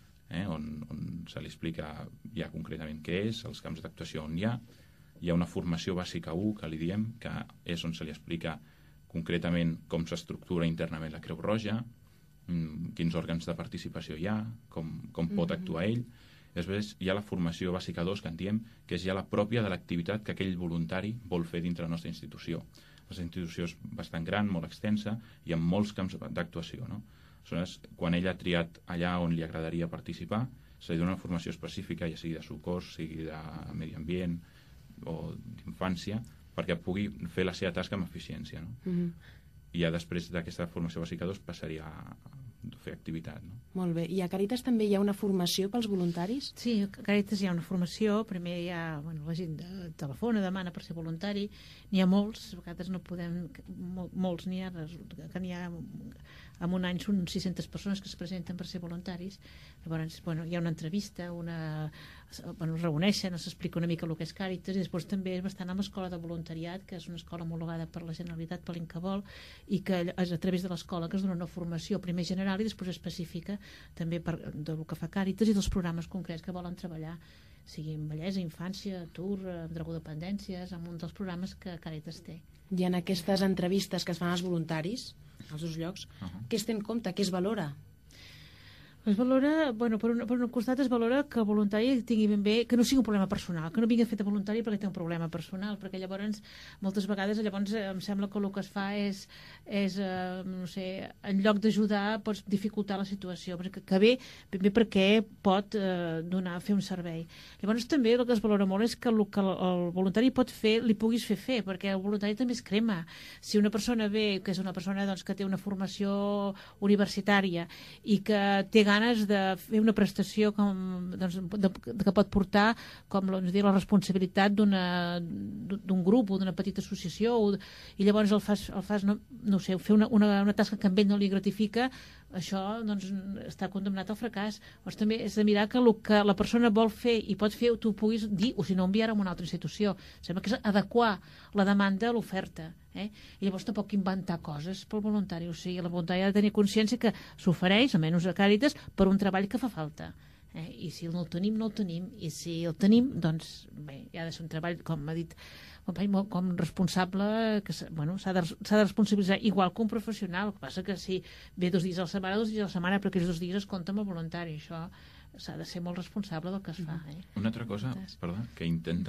on se li explica ja concretament què és, els camps d'actuació on hi ha una formació bàsica 1, que li diem, que és on se li explica concretament com s'estructura internament la Creu Roja, quins òrgans de participació hi ha, com pot actuar ell. Després hi ha la formació bàsica 2, que en diem, que és ja la pròpia de l'activitat que aquell voluntari vol fer dintre la nostra institució. La nostra institució és bastant gran, molt extensa, i amb molts camps d'actuació, no? Aleshores, quan ell ha triat allà on li agradaria participar, se li dona una formació específica, ja sigui de socors, sigui de medi ambient o d'infància, perquè pugui fer la seva tasca amb eficiència, no? I ja després d'aquesta formació bàsica 2 passaria a fer activitat, no? Molt bé. I a Càritas també hi ha una formació pels voluntaris? Sí, a Càritas hi ha una formació. Primer hi ha, la gent telefona, demana per ser voluntari. N'hi ha molts, a vegades no podem... Molts n'hi ha, que n'hi ha... En un any són 600 persones que es presenten per ser voluntaris. Llavors, hi ha una entrevista, es reuneixen, s'explica una mica el que és Càritas, i després també és bastant amb l'escola de voluntariat, que és una escola homologada per la Generalitat, per l'Incavol, i que és a través de l'escola que es dona una formació primer general i després específica també del que fa Càritas i dels programes concrets que volen treballar, sigui en bellesa, infància, atur, drogodependències, amb un dels programes que Càritas té. I en aquestes entrevistes que es fan als voluntaris, als dos llocs, què es té en compte? Què es valora? Es valora, per un costat es valora que el voluntari tingui ben bé, que no sigui un problema personal, que no vingui fet de voluntari perquè té un problema personal, perquè llavors, moltes vegades, em sembla que el que es fa és no sé, en lloc d'ajudar, pots dificultar la situació, que bé perquè pot fer un servei. Llavors també el que es valora molt és que el voluntari pot fer, li puguis fer, perquè el voluntari també es crema. Si una persona ve, que és una persona que té una formació universitària i que té ganes de fer una prestació que pot portar com la responsabilitat d'un grup o d'una petita associació i llavors el fas no sé, fer una tasca que a ell no li gratifica, això està condemnat al fracàs. Llavors també és de mirar que el que la persona vol fer i pot fer tu puguis dir, o si no enviar a una altra institució. Sembla que és adequar la demanda a l'oferta. I llavors tampoc inventar coses pel voluntari. O sigui, la voluntari ha de tenir consciència que s'ofereix, almenys a Càritas, per un treball que fa falta. I si no el tenim, no el tenim. I si el tenim, doncs bé, ha de ser un treball, com ha dit com responsable, que s'ha de responsabilitzar igual que un professional. El que passa que si ve 2 dies a la setmana, però aquells 2 dies es compta amb el voluntari. Això s'ha de ser molt responsable del que es fa. Una altra cosa, que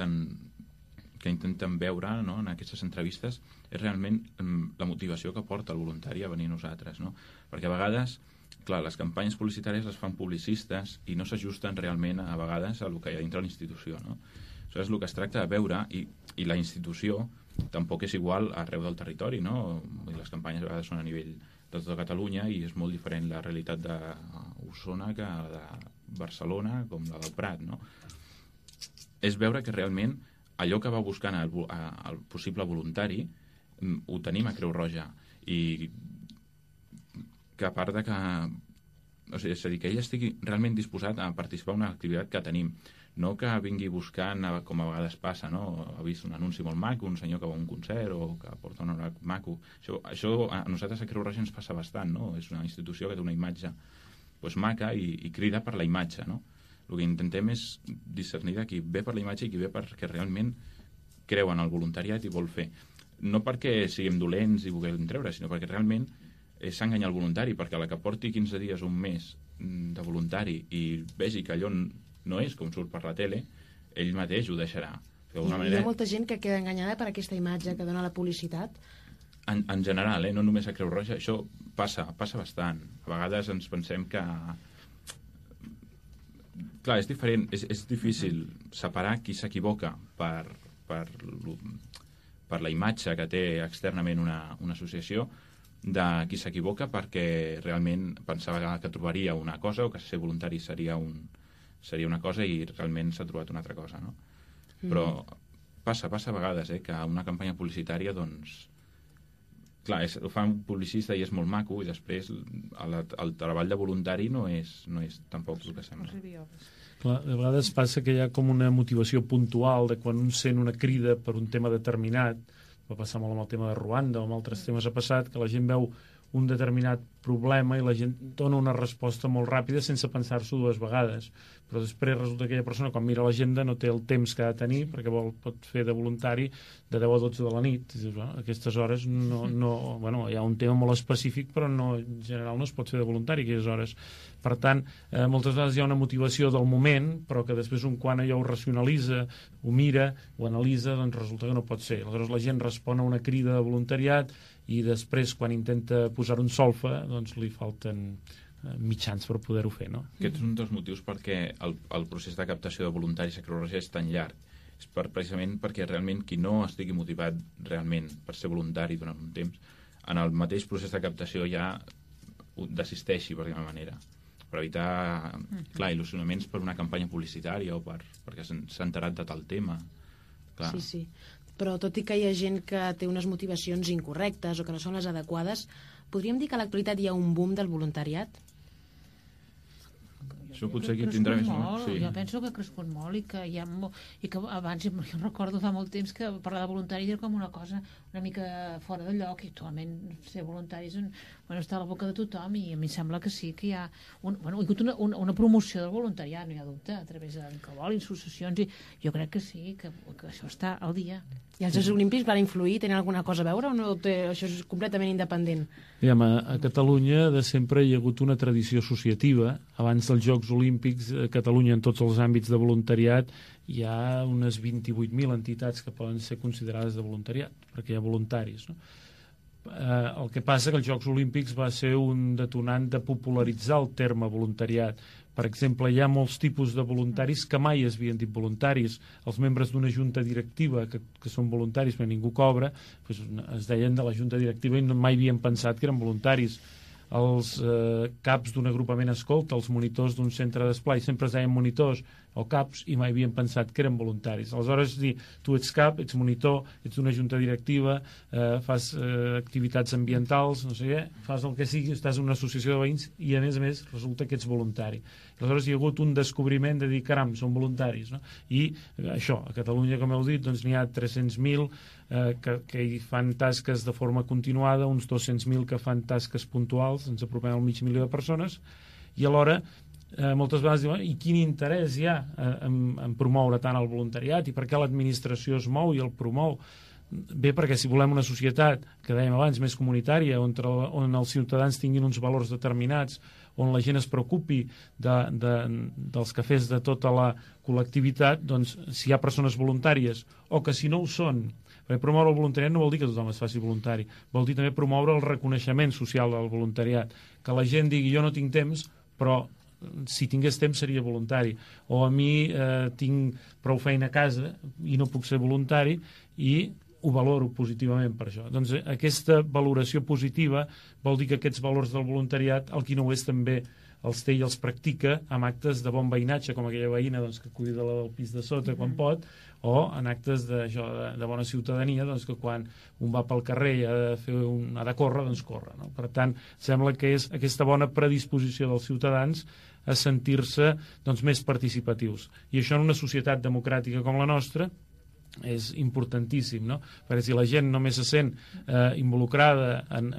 intenten veure, no, en aquestes entrevistes és realment la motivació que porta el voluntari a venir a nosaltres, no? Perquè a vegades, clar, les campanyes publicitàries les fan publicistes i no s'ajusten realment a vegades a el que hi ha dintre la institució, no? Això és el que es tracta de veure, i la institució tampoc és igual arreu del territori, no? Les campanyes a vegades són a nivell de tota Catalunya i és molt diferent la realitat d'Osona que la de Barcelona, com la del Prat, no? És veure que realment allò que va buscant el possible voluntari ho tenim a Creu Roja, i que a part de que, o sigui, és a dir, que ell estigui realment disposat a participar en una activitat que tenim, no que vingui buscant, com a vegades passa, no? Ha vist un anunci molt maco, un senyor que va a un concert o que porta un honorat maco. Això a nosaltres a Creu Roja ens passa bastant, no? És una institució que té una imatge maca i crida per la imatge, no? El que intentem és discernir de qui ve per la imatge i qui ve perquè realment creu en el voluntariat i vol fer. No perquè siguem dolents i vulguem treure, sinó perquè realment és enganyar el voluntari, perquè a la que porti 15 dies o un mes de voluntari i vegi que allò no és com surt per la tele, ell mateix ho deixarà. Hi ha molta gent que queda enganyada per aquesta imatge que dona la publicitat? En general, no només a Creu Roja, això passa bastant. A vegades ens pensem que... Clar, és diferent, és difícil separar qui s'equivoca per la imatge que té externament una associació de qui s'equivoca perquè realment pensava que trobaria una cosa o que ser voluntari seria una cosa i realment s'ha trobat una altra cosa, no? Però passa a vegades que una campanya publicitària doncs clar, ho fa un publicista i és molt maco, i després el treball de voluntari no és tampoc el que sembla. Clar, de vegades passa que hi ha com una motivació puntual de quan un sent una crida per un tema determinat, va passar molt amb el tema de Ruanda o amb altres temes ha passat, que la gent veu un determinat problema i la gent dona una resposta molt ràpida sense pensar-s'ho dues vegades, però després resulta que aquella persona quan mira l'agenda no té el temps que ha de tenir perquè pot fer de voluntari de 10 a 12 de la nit. I dius, bueno, a aquestes hores bueno, hi ha un tema molt específic però en general no es pot fer de voluntari a aquelles hores. Per tant, moltes vegades hi ha una motivació del moment però que després un quan allò ho racionalitza, ho mira, ho analitza, doncs resulta que no pot ser. Aleshores la gent respon a una crida de voluntariat i després quan intenta posar un solfa doncs li falten mitjans per poder-ho fer, no? Aquest és un dels motius perquè el procés de captació de voluntaris a Creu Roja és tan llarg. És precisament perquè realment qui no estigui motivat realment per ser voluntari durant un temps, en el mateix procés de captació ja desisteixi per alguna manera, per evitar il·lusionaments per una campanya publicitària o perquè s'ha enterat de tal tema. Clar. Sí. Però tot i que hi ha gent que té unes motivacions incorrectes o que no són les adequades, podríem dir que a l'actualitat hi ha un boom del voluntariat? Això potser aquí tindrà més molt. Sí. Jo penso que ha crescut molt i que hi ha i que abans, jo recordo fa molt temps que parlar de voluntari era com una cosa una mica fora de lloc i actualment ser voluntari està a la boca de tothom i a mi sembla que sí que hi ha hi ha hagut una promoció del voluntariat, no hi ha dubte, a través d'inclovolin, associacions, i jo crec que sí, que això està al dia. I els Jocs Olímpics van influir? Tenen alguna cosa a veure o no això és completament independent? A Catalunya de sempre hi ha hagut una tradició associativa. Abans dels Jocs Olímpics, a Catalunya en tots els àmbits de voluntariat hi ha unes 28.000 entitats que poden ser considerades de voluntariat, perquè hi ha voluntaris, no? El que passa que els Jocs Olímpics va ser un detonant de popularitzar el terme voluntariat. Per exemple, hi ha molts tipus de voluntaris que mai es havien dit voluntaris. Els membres d'una junta directiva que són voluntaris però ningú cobra, doncs es deien de la junta directiva i mai havien pensat que eren voluntaris. Els caps d'un agrupament escolta, els monitors d'un centre d'esplai, sempre es deien monitors o caps i mai havien pensat que eren voluntaris. Aleshores, tu ets cap, ets monitor, ets d'una junta directiva, fas activitats ambientals, no sé què, fas el que sigui, estàs en una associació de veïns i a més resulta que ets voluntari. Aleshores hi ha hagut un descobriment de dir, caram, són voluntaris, no? I això, a Catalunya, com heu dit, doncs n'hi ha 300.000 que hi fan tasques de forma continuada, uns 200.000 que fan tasques puntuals, ens apropem al 500.000 de persones, i alhora moltes vegades diuen, i quin interès hi ha en promoure tant el voluntariat i per què l'administració es mou i el promou? Bé, perquè si volem una societat, que dèiem abans, més comunitària, on els ciutadans tinguin uns valors determinats, on la gent es preocupi dels cafès de tota la col·lectivitat, doncs si hi ha persones voluntàries o que si no ho són, perquè promoure el voluntariat no vol dir que tothom es faci voluntari, vol dir també promoure el reconeixement social del voluntariat, que la gent digui jo no tinc temps, però si tingués temps seria voluntari, o a mi tinc prou feina a casa i no puc ser voluntari i ho valoro positivament per això. Doncs aquesta valoració positiva vol dir que aquests valors del voluntariat el qui no ho és també els té i els practica amb actes de bon veïnatge, com aquella veïna doncs, que cuida la del pis de sota quan pot, o en actes de bona ciutadania, doncs, que quan un va pel carrer i ha de córrer, doncs corre. No? Per tant, sembla que és aquesta bona predisposició dels ciutadans a sentir-se doncs, més participatius. I això en una societat democràtica com la nostra és importantíssim, no? Perquè si la gent només se sent involucrada en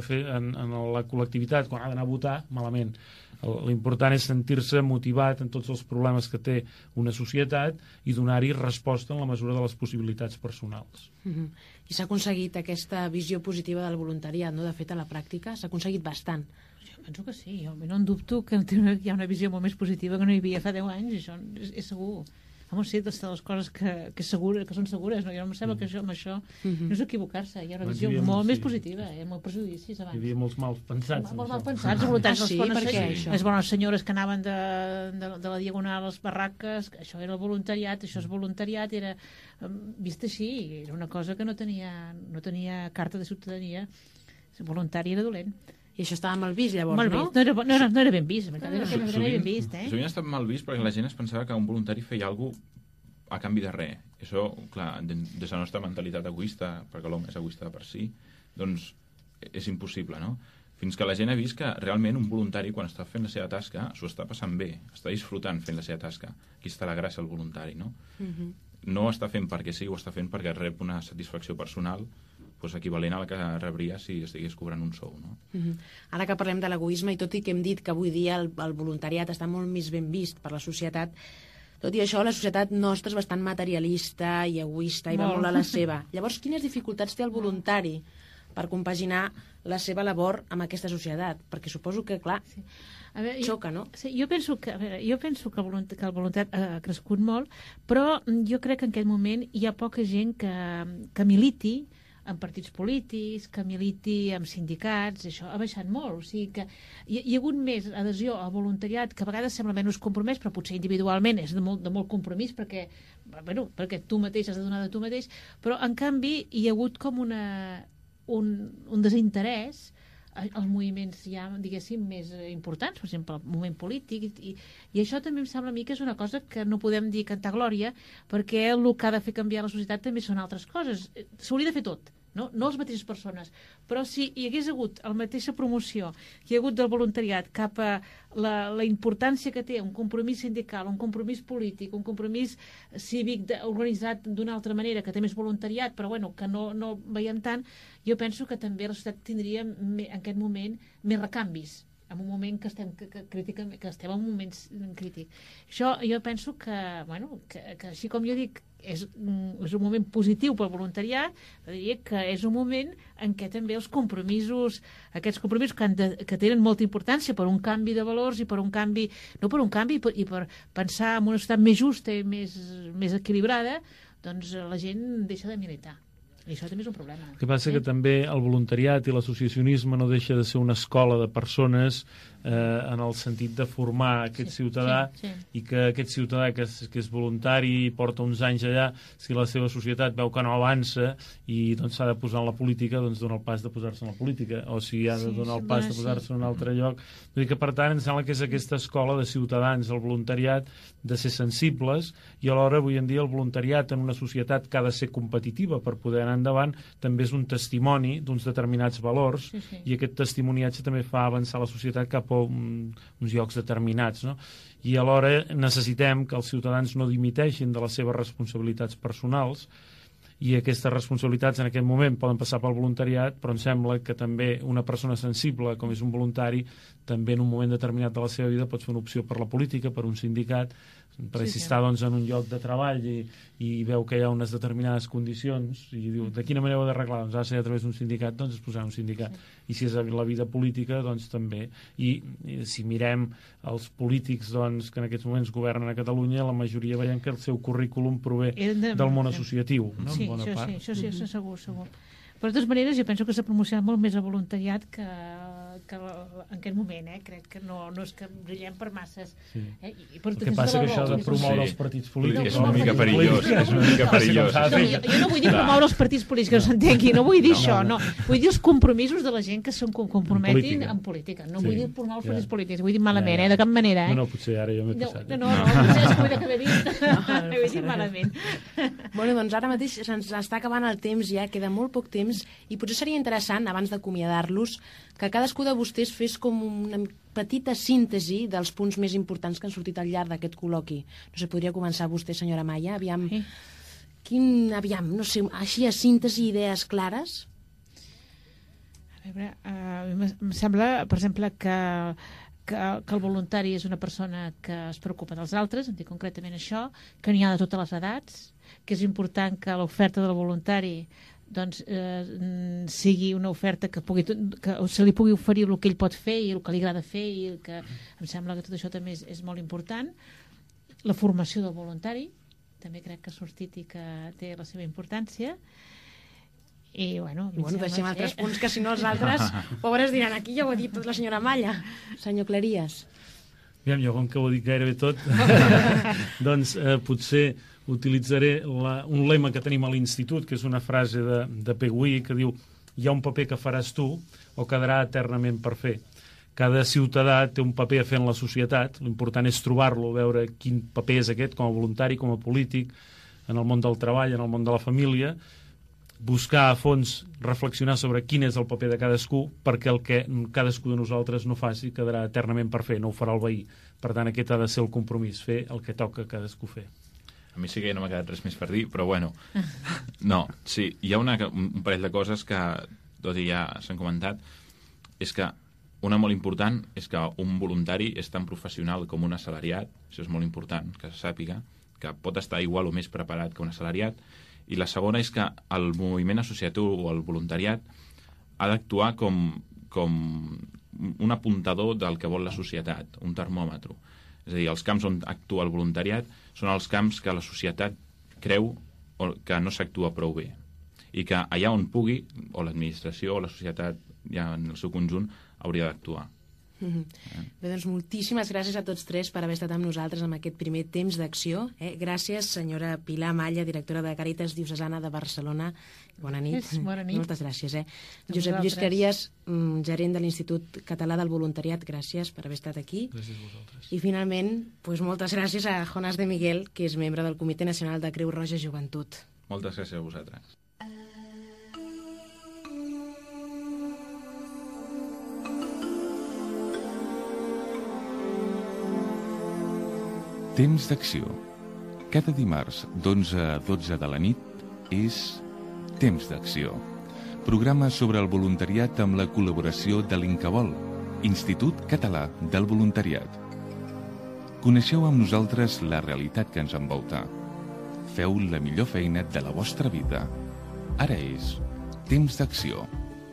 la col·lectivitat quan ha d'anar a votar, malament. L'important és sentir-se motivat en tots els problemes que té una societat i donar-hi resposta en la mesura de les possibilitats personals. I s'ha aconseguit aquesta visió positiva del voluntariat, no? De fet, a la pràctica s'ha aconseguit bastant. Jo penso que sí, jo no en dubto que hi ha una visió molt més positiva que no hi havia fa 10 anys, això és segur. Sí, de les coses que són segures, no? Jo em sembla que amb això no és equivocar-se, hi ha una visió molt més positiva, hi ha molts prejudicis abans. Hi havia molts mals pensats. Molt mal pensats, les bones senyores que anaven de la Diagonal a les barraques, això era el voluntariat, això és voluntariat, era vist així, era una cosa que no tenia carta de ciutadania, voluntari era dolent. I això estava mal vist, llavors, mal no? Vist. No era ben vist, no era ben vist, eh? Sovint ha estat mal vist perquè la gent es pensava que un voluntari feia alguna cosa a canvi de res. Això, clar, des de la nostra mentalitat egoista, perquè l'home és egoista per si, doncs és impossible, no? Fins que la gent ha vist que realment un voluntari, quan està fent la seva tasca, s'ho està passant bé, està disfrutant fent la seva tasca. Aquí està la gràcia al voluntari, no? No ho està fent perquè sí, ho està fent perquè rep una satisfacció personal equivalent a la que rebria si estigués cobrant un sou, no? Ara que parlem de l'egoisme, i tot i que hem dit que avui dia el voluntariat està molt més ben vist per la societat, tot i això, la societat nostra és bastant materialista i egoista i va molt a la seva. Llavors, quines dificultats té el voluntari per compaginar la seva labor amb aquesta societat? Perquè suposo que, clar, xoca, no? Sí, jo penso que el voluntariat ha crescut molt, però jo crec que en aquest moment hi ha poca gent que militi en partits polítics, que militi en sindicats, això ha baixat molt. O sigui que hi ha hagut més adhesió al voluntariat, que a vegades sembla menys compromès, però potser individualment és de molt compromís, perquè tu mateix has de donar de tu mateix, però en canvi hi ha hagut com un desinterès als moviments ja, diguéssim, més importants, per exemple, el moviment polític, i això també em sembla a mi que és una cosa que no podem dir cantar glòria, perquè el que ha de fer canviar la societat també són altres coses. S'hauria de fer tot, no les mateixes persones, però si hi hagués hagut la mateixa promoció que hi ha hagut del voluntariat cap a la importància que té un compromís sindical, un compromís polític, un compromís cívic organitzat d'una altra manera, que té més voluntariat, però bueno, que no veiem tant, jo penso que també la societat tindria en aquest moment més recanvis, en un moment que estem en un moment crític. Això jo penso que així com jo dic, és un moment positiu pel voluntariat, diria que és un moment en què també els compromisos, aquests compromisos que tenen molta importància per un canvi de valors i per un canvi, i per pensar en una societat més justa i més equilibrada, doncs la gent deixa de militar. I això també és un problema. El que passa que també el voluntariat i l'associacionisme no deixa de ser una escola de persones en el sentit de formar aquest ciutadà i que aquest ciutadà que és voluntari i porta uns anys allà, si la seva societat veu que no avança i doncs s'ha de posar en la política, doncs dona el pas de posar-se en la política, o si ha de donar el pas de posar-se en un altre lloc. Vull dir que, per tant, em sembla que és aquesta escola de ciutadans, el voluntariat, de ser sensibles, i alhora avui en dia el voluntariat en una societat que ha de ser competitiva per poder anar endavant també és un testimoni d'uns determinats valors, i aquest testimoniatge també fa avançar la societat cap a uns llocs determinats, no? I alhora necessitem que els ciutadans no dimiteixin de les seves responsabilitats personals, i aquestes responsabilitats en aquest moment poden passar pel voluntariat, però em sembla que també una persona sensible, com és un voluntari, també en un moment determinat de la seva vida pot fer una opció per la política, per un sindicat, perquè si està doncs, en un lloc de treball i veu que hi ha unes determinades condicions i diu, de quina manera ho he d'arreglar? Doncs ha de ser a través d'un sindicat, doncs es posarà un sindicat. I si és la vida política, doncs també. I si mirem els polítics doncs, que en aquests moments governen a Catalunya, la majoria veiem que el seu currículum prové del món associatiu, no? Sí, això sí, segur. Però de totes maneres jo penso que s'ha promocionat molt més el voluntariat que en aquest moment, crec que no és que brillem per masses. El que passa que això de promoure els partits polítics és una mica perillós. Jo no vull dir promoure els partits polítics, que no s'entengui, no vull dir això, no. Vull dir els compromisos de la gent que se comprometin en política. No vull dir promoure els partits polítics, vull dir malament, de cap manera. No, potser ara jo m'he passat. No, potser és que m'he dit. Vull dir malament. Bueno, doncs ara mateix se'ns està acabant el temps, ja queda molt poc temps, i potser seria interessant, abans d'acomiadar-los, que cadascú de vostès fes com una petita síntesi dels punts més importants que han sortit al llarg d'aquest col·loqui. No sé, podria començar vostè, senyora Maia? Aviam, no sé, així a síntesi, idees clares? A veure, em sembla, per exemple, que el voluntari és una persona que es preocupa dels altres, em dic concretament això, que n'hi ha de totes les edats, que és important que l'oferta del voluntari doncs, sigui una oferta que se li pugui oferir el que ell pot fer i el que li agrada fer, i que em sembla que tot això també és molt important. La formació del voluntari també crec que ha sortit i que té la seva importància. I bueno, deixem altres punts, que si no els altres pobres diran, aquí ja ho ha dit tot la senyora Malla. Senyor Claries. Jo, com que ho dic gairebé tot, doncs potser utilitzaré un lema que tenim a l'institut, que és una frase de Pegüí, que diu: hi ha un paper que faràs tu o quedarà eternament per fer. Cada ciutadà té un paper a fer en la societat, l'important és trobar-lo, veure quin paper és aquest, com a voluntari, com a polític, en el món del treball, en el món de la família. buscar a fons, reflexionar sobre quin és el paper de cadascú, perquè el que cadascú de nosaltres no faci quedarà eternament per fer, no ho farà el veí. Per tant, aquest ha de ser el compromís, fer el que toca cadascú fer. A mi sí que no m'ha quedat res més per dir, però bueno. No, sí, hi ha un parell de coses que, tot i ja s'han comentat, és que una molt important és que un voluntari és tan professional com un assalariat, això és molt important, que se sàpiga, que pot estar igual o més preparat que un assalariat, i la segona és que el moviment associatiu o el voluntariat ha d'actuar com un apuntador del que vol la societat, un termòmetre. És a dir, els camps on actua el voluntariat són els camps que la societat creu que no s'actua prou bé i que allà on pugui, o l'administració o la societat ja en el seu conjunt, hauria d'actuar. Bé, doncs moltíssimes gràcies a tots tres per haver estat amb nosaltres en aquest primer temps d'acció. Gràcies, senyora Pilar Malla, directora de Càritas Diocesana de Barcelona. Bona nit. Bona nit. Moltes gràcies. Josep Lluís Carías, gerent de l'Institut Català del Voluntariat, gràcies per haver estat aquí. Gràcies a vosaltres. I finalment, moltes gràcies a Jonàs de Miguel, que és membre del Comitè Nacional de Creu Roja Joventut. Moltes gràcies a vosaltres. Temps d'acció. Cada dimarts d'11 a 12 de la nit és Temps d'acció. Programa sobre el voluntariat amb la col·laboració de l'Incavol, Institut Català del Voluntariat. Coneixeu amb nosaltres la realitat que ens envolta. Feu la millor feina de la vostra vida. Ara és Temps d'acció.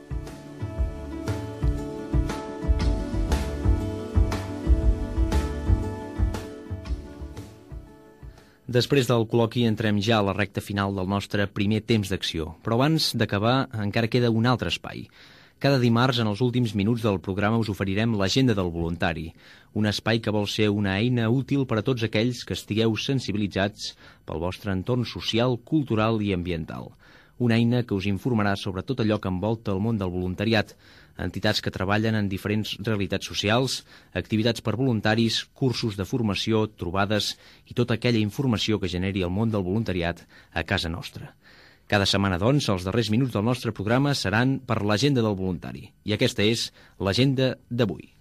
Després del col·loqui entrem ja a la recta final del nostre primer temps d'acció. Però abans d'acabar encara queda un altre espai. Cada dimarts, en els últims minuts del programa, us oferirem l'Agenda del Voluntari, un espai que vol ser una eina útil per a tots aquells que estigueu sensibilitzats pel vostre entorn social, cultural i ambiental. Una eina que us informarà sobre tot allò que envolta el món del voluntariat, entitats que treballen en diferents realitats socials, activitats per voluntaris, cursos de formació, trobades i tota aquella informació que generi el món del voluntariat a casa nostra. Cada setmana, doncs, els darrers minuts del nostre programa seran per l'Agenda del Voluntari. I aquesta és l'Agenda d'avui.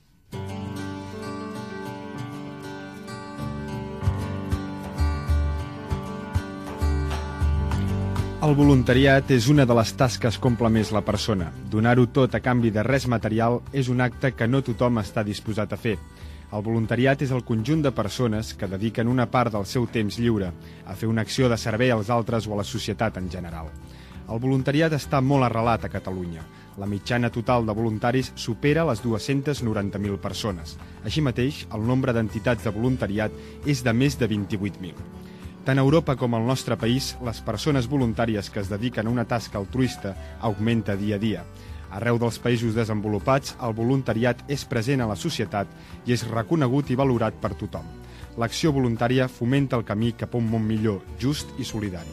El voluntariat és una de les tasques que omple més la persona. Donar-ho tot a canvi de res material és un acte que no tothom està disposat a fer. El voluntariat és el conjunt de persones que dediquen una part del seu temps lliure a fer una acció de servei als altres o a la societat en general. El voluntariat està molt arrelat a Catalunya. La mitjana total de voluntaris supera les 290.000 persones. Així mateix, el nombre d'entitats de voluntariat és de més de 28.000. Tant a Europa com al nostre país, les persones voluntàries que es dediquen a una tasca altruista augmenta dia a dia. Arreu dels països desenvolupats, el voluntariat és present a la societat i és reconegut i valorat per tothom. L'acció voluntària fomenta el camí cap a un món millor, just i solidari.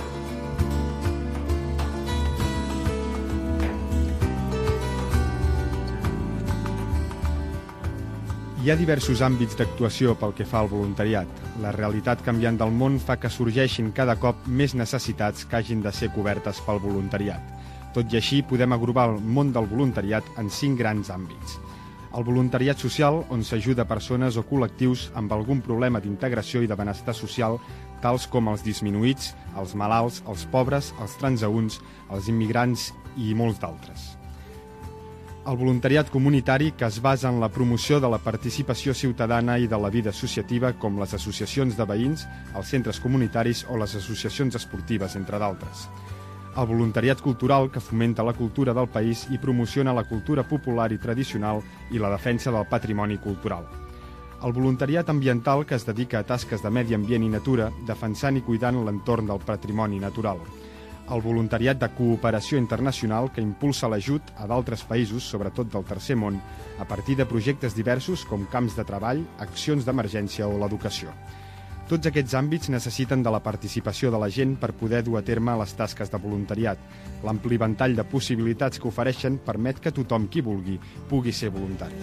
Hi ha diversos àmbits d'actuació pel que fa al voluntariat. La realitat canviant del món fa que sorgeixin cada cop més necessitats que hagin de ser cobertes pel voluntariat. Tot i així, podem agrupar el món del voluntariat en 5 grans àmbits. El voluntariat social, on s'ajuda persones o col·lectius amb algun problema d'integració i de benestar social, tals com els disminuïts, els malalts, els pobres, els transeünts, els immigrants i molts d'altres. El voluntariat comunitari, que es basa en la promoció de la participació ciutadana i de la vida associativa, com les associacions de veïns, els centres comunitaris o les associacions esportives, entre d'altres. El voluntariat cultural, que fomenta la cultura del país i promociona la cultura popular i tradicional i la defensa del patrimoni cultural. El voluntariat ambiental, que es dedica a tasques de medi ambient i natura, defensant i cuidant l'entorn del patrimoni natural. El voluntariat de cooperació internacional, que impulsa l'ajut a d'altres països, sobretot del tercer món, a partir de projectes diversos com camps de treball, accions d'emergència o l'educació. Tots aquests àmbits necessiten de la participació de la gent per poder dur a terme les tasques de voluntariat. L'ampli ventall de possibilitats que ofereixen permet que tothom qui vulgui pugui ser voluntari.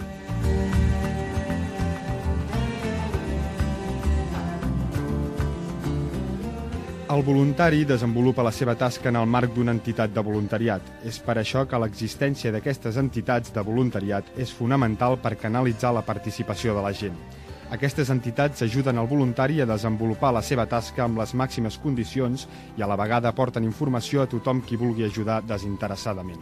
El El voluntari desenvolupa la seva tasca en el marc d'una entitat de voluntariat. És per això que l'existència d'aquestes entitats de voluntariat és fonamental per canalitzar la participació de la gent. Aquestes entitats ajuden el voluntari a desenvolupar la seva tasca amb les màximes condicions i a la vegada aporten informació a tothom qui vulgui ajudar desinteressadament.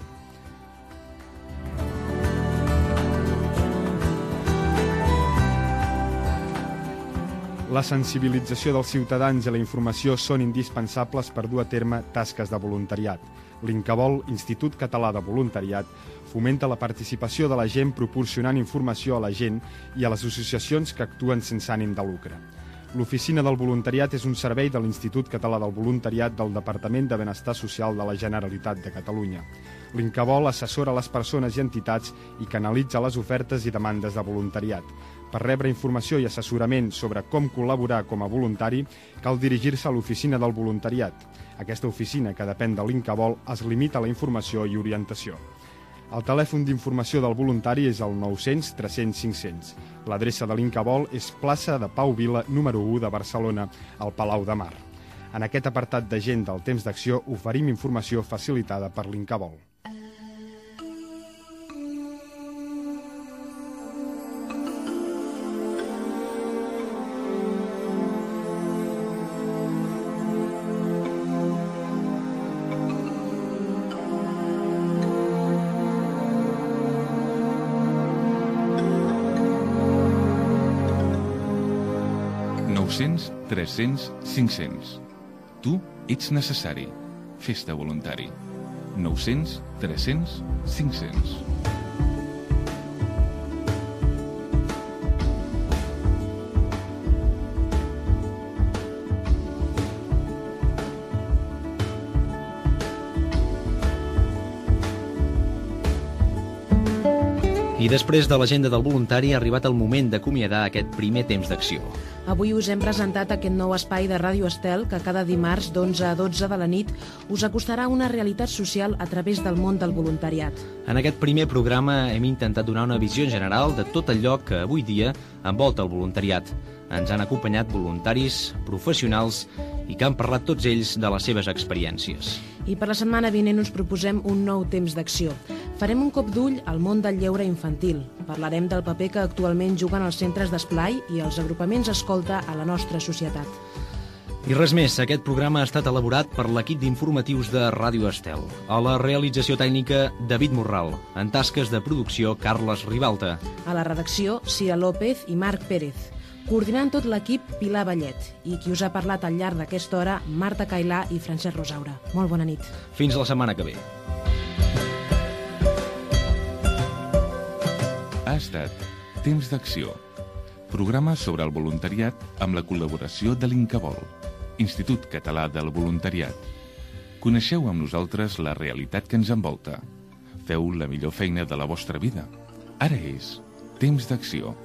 La sensibilització dels ciutadans i la informació són indispensables per dur a terme tasques de voluntariat. L'Incavol, Institut Català de Voluntariat, fomenta la participació de la gent proporcionant informació a la gent i a les associacions que actuen sense ànim de lucre. L'Oficina del Voluntariat és un servei de l'Institut Català del Voluntariat del Departament de Benestar Social de la Generalitat de Catalunya. L'Incavol assessora les persones i entitats i canalitza les ofertes i demandes de voluntariat. Per rebre informació i assessorament sobre com col·laborar com a voluntari, cal dirigir-se a l'Oficina del Voluntariat. Aquesta oficina, que depèn de l'Incavol, es limita a la informació i orientació. El telèfon d'informació del voluntari és el 900 300 500. L'adreça de l'Incavol és plaça de Pau Vila, número 1 de Barcelona, al Palau de Mar. En aquest apartat de gent del temps d'acció oferim informació facilitada per l'Incavol. ...900 300 500. Tu ets necessari. Fes-te voluntari. 900 300 500. I després de l'agenda del voluntari ha arribat el moment d'acomiadar aquest primer temps d'acció. Avui us hem presentat aquest nou espai de Ràdio Estel que cada dimarts d'11 a 12 de la nit us acostarà a una realitat social a través del món del voluntariat. En aquest primer programa hem intentat donar una visió general de tot allò que avui dia envolta el voluntariat. Ens han acompanyat voluntaris, professionals i que han parlat tots ells de les seves experiències. I per la setmana vinent us proposem un nou temps d'acció. Farem un cop d'ull al món del lleure infantil. Parlarem del paper que actualment juguen els centres d'esplai i els agrupaments escolta a la nostra societat. I res més, aquest programa ha estat elaborat per l'equip d'informatius de Ràdio Estel. A la realització tècnica, David Morral. En tasques de producció, Carles Ribalta. A la redacció, Cira López i Marc Pérez. Coordinant tot l'equip, Pilar Vallet. I qui us ha parlat al llarg d'aquesta hora, Marta Cailà i Francesc Rosaura. Molt bona nit. Fins la setmana que ve. Ha estat Temps d'acció, programa sobre el voluntariat amb la col·laboració de l'Incavol, Institut Català del Voluntariat. Coneixeu amb nosaltres la realitat que ens envolta. Feu la millor feina de la vostra vida. Ara és Temps d'acció.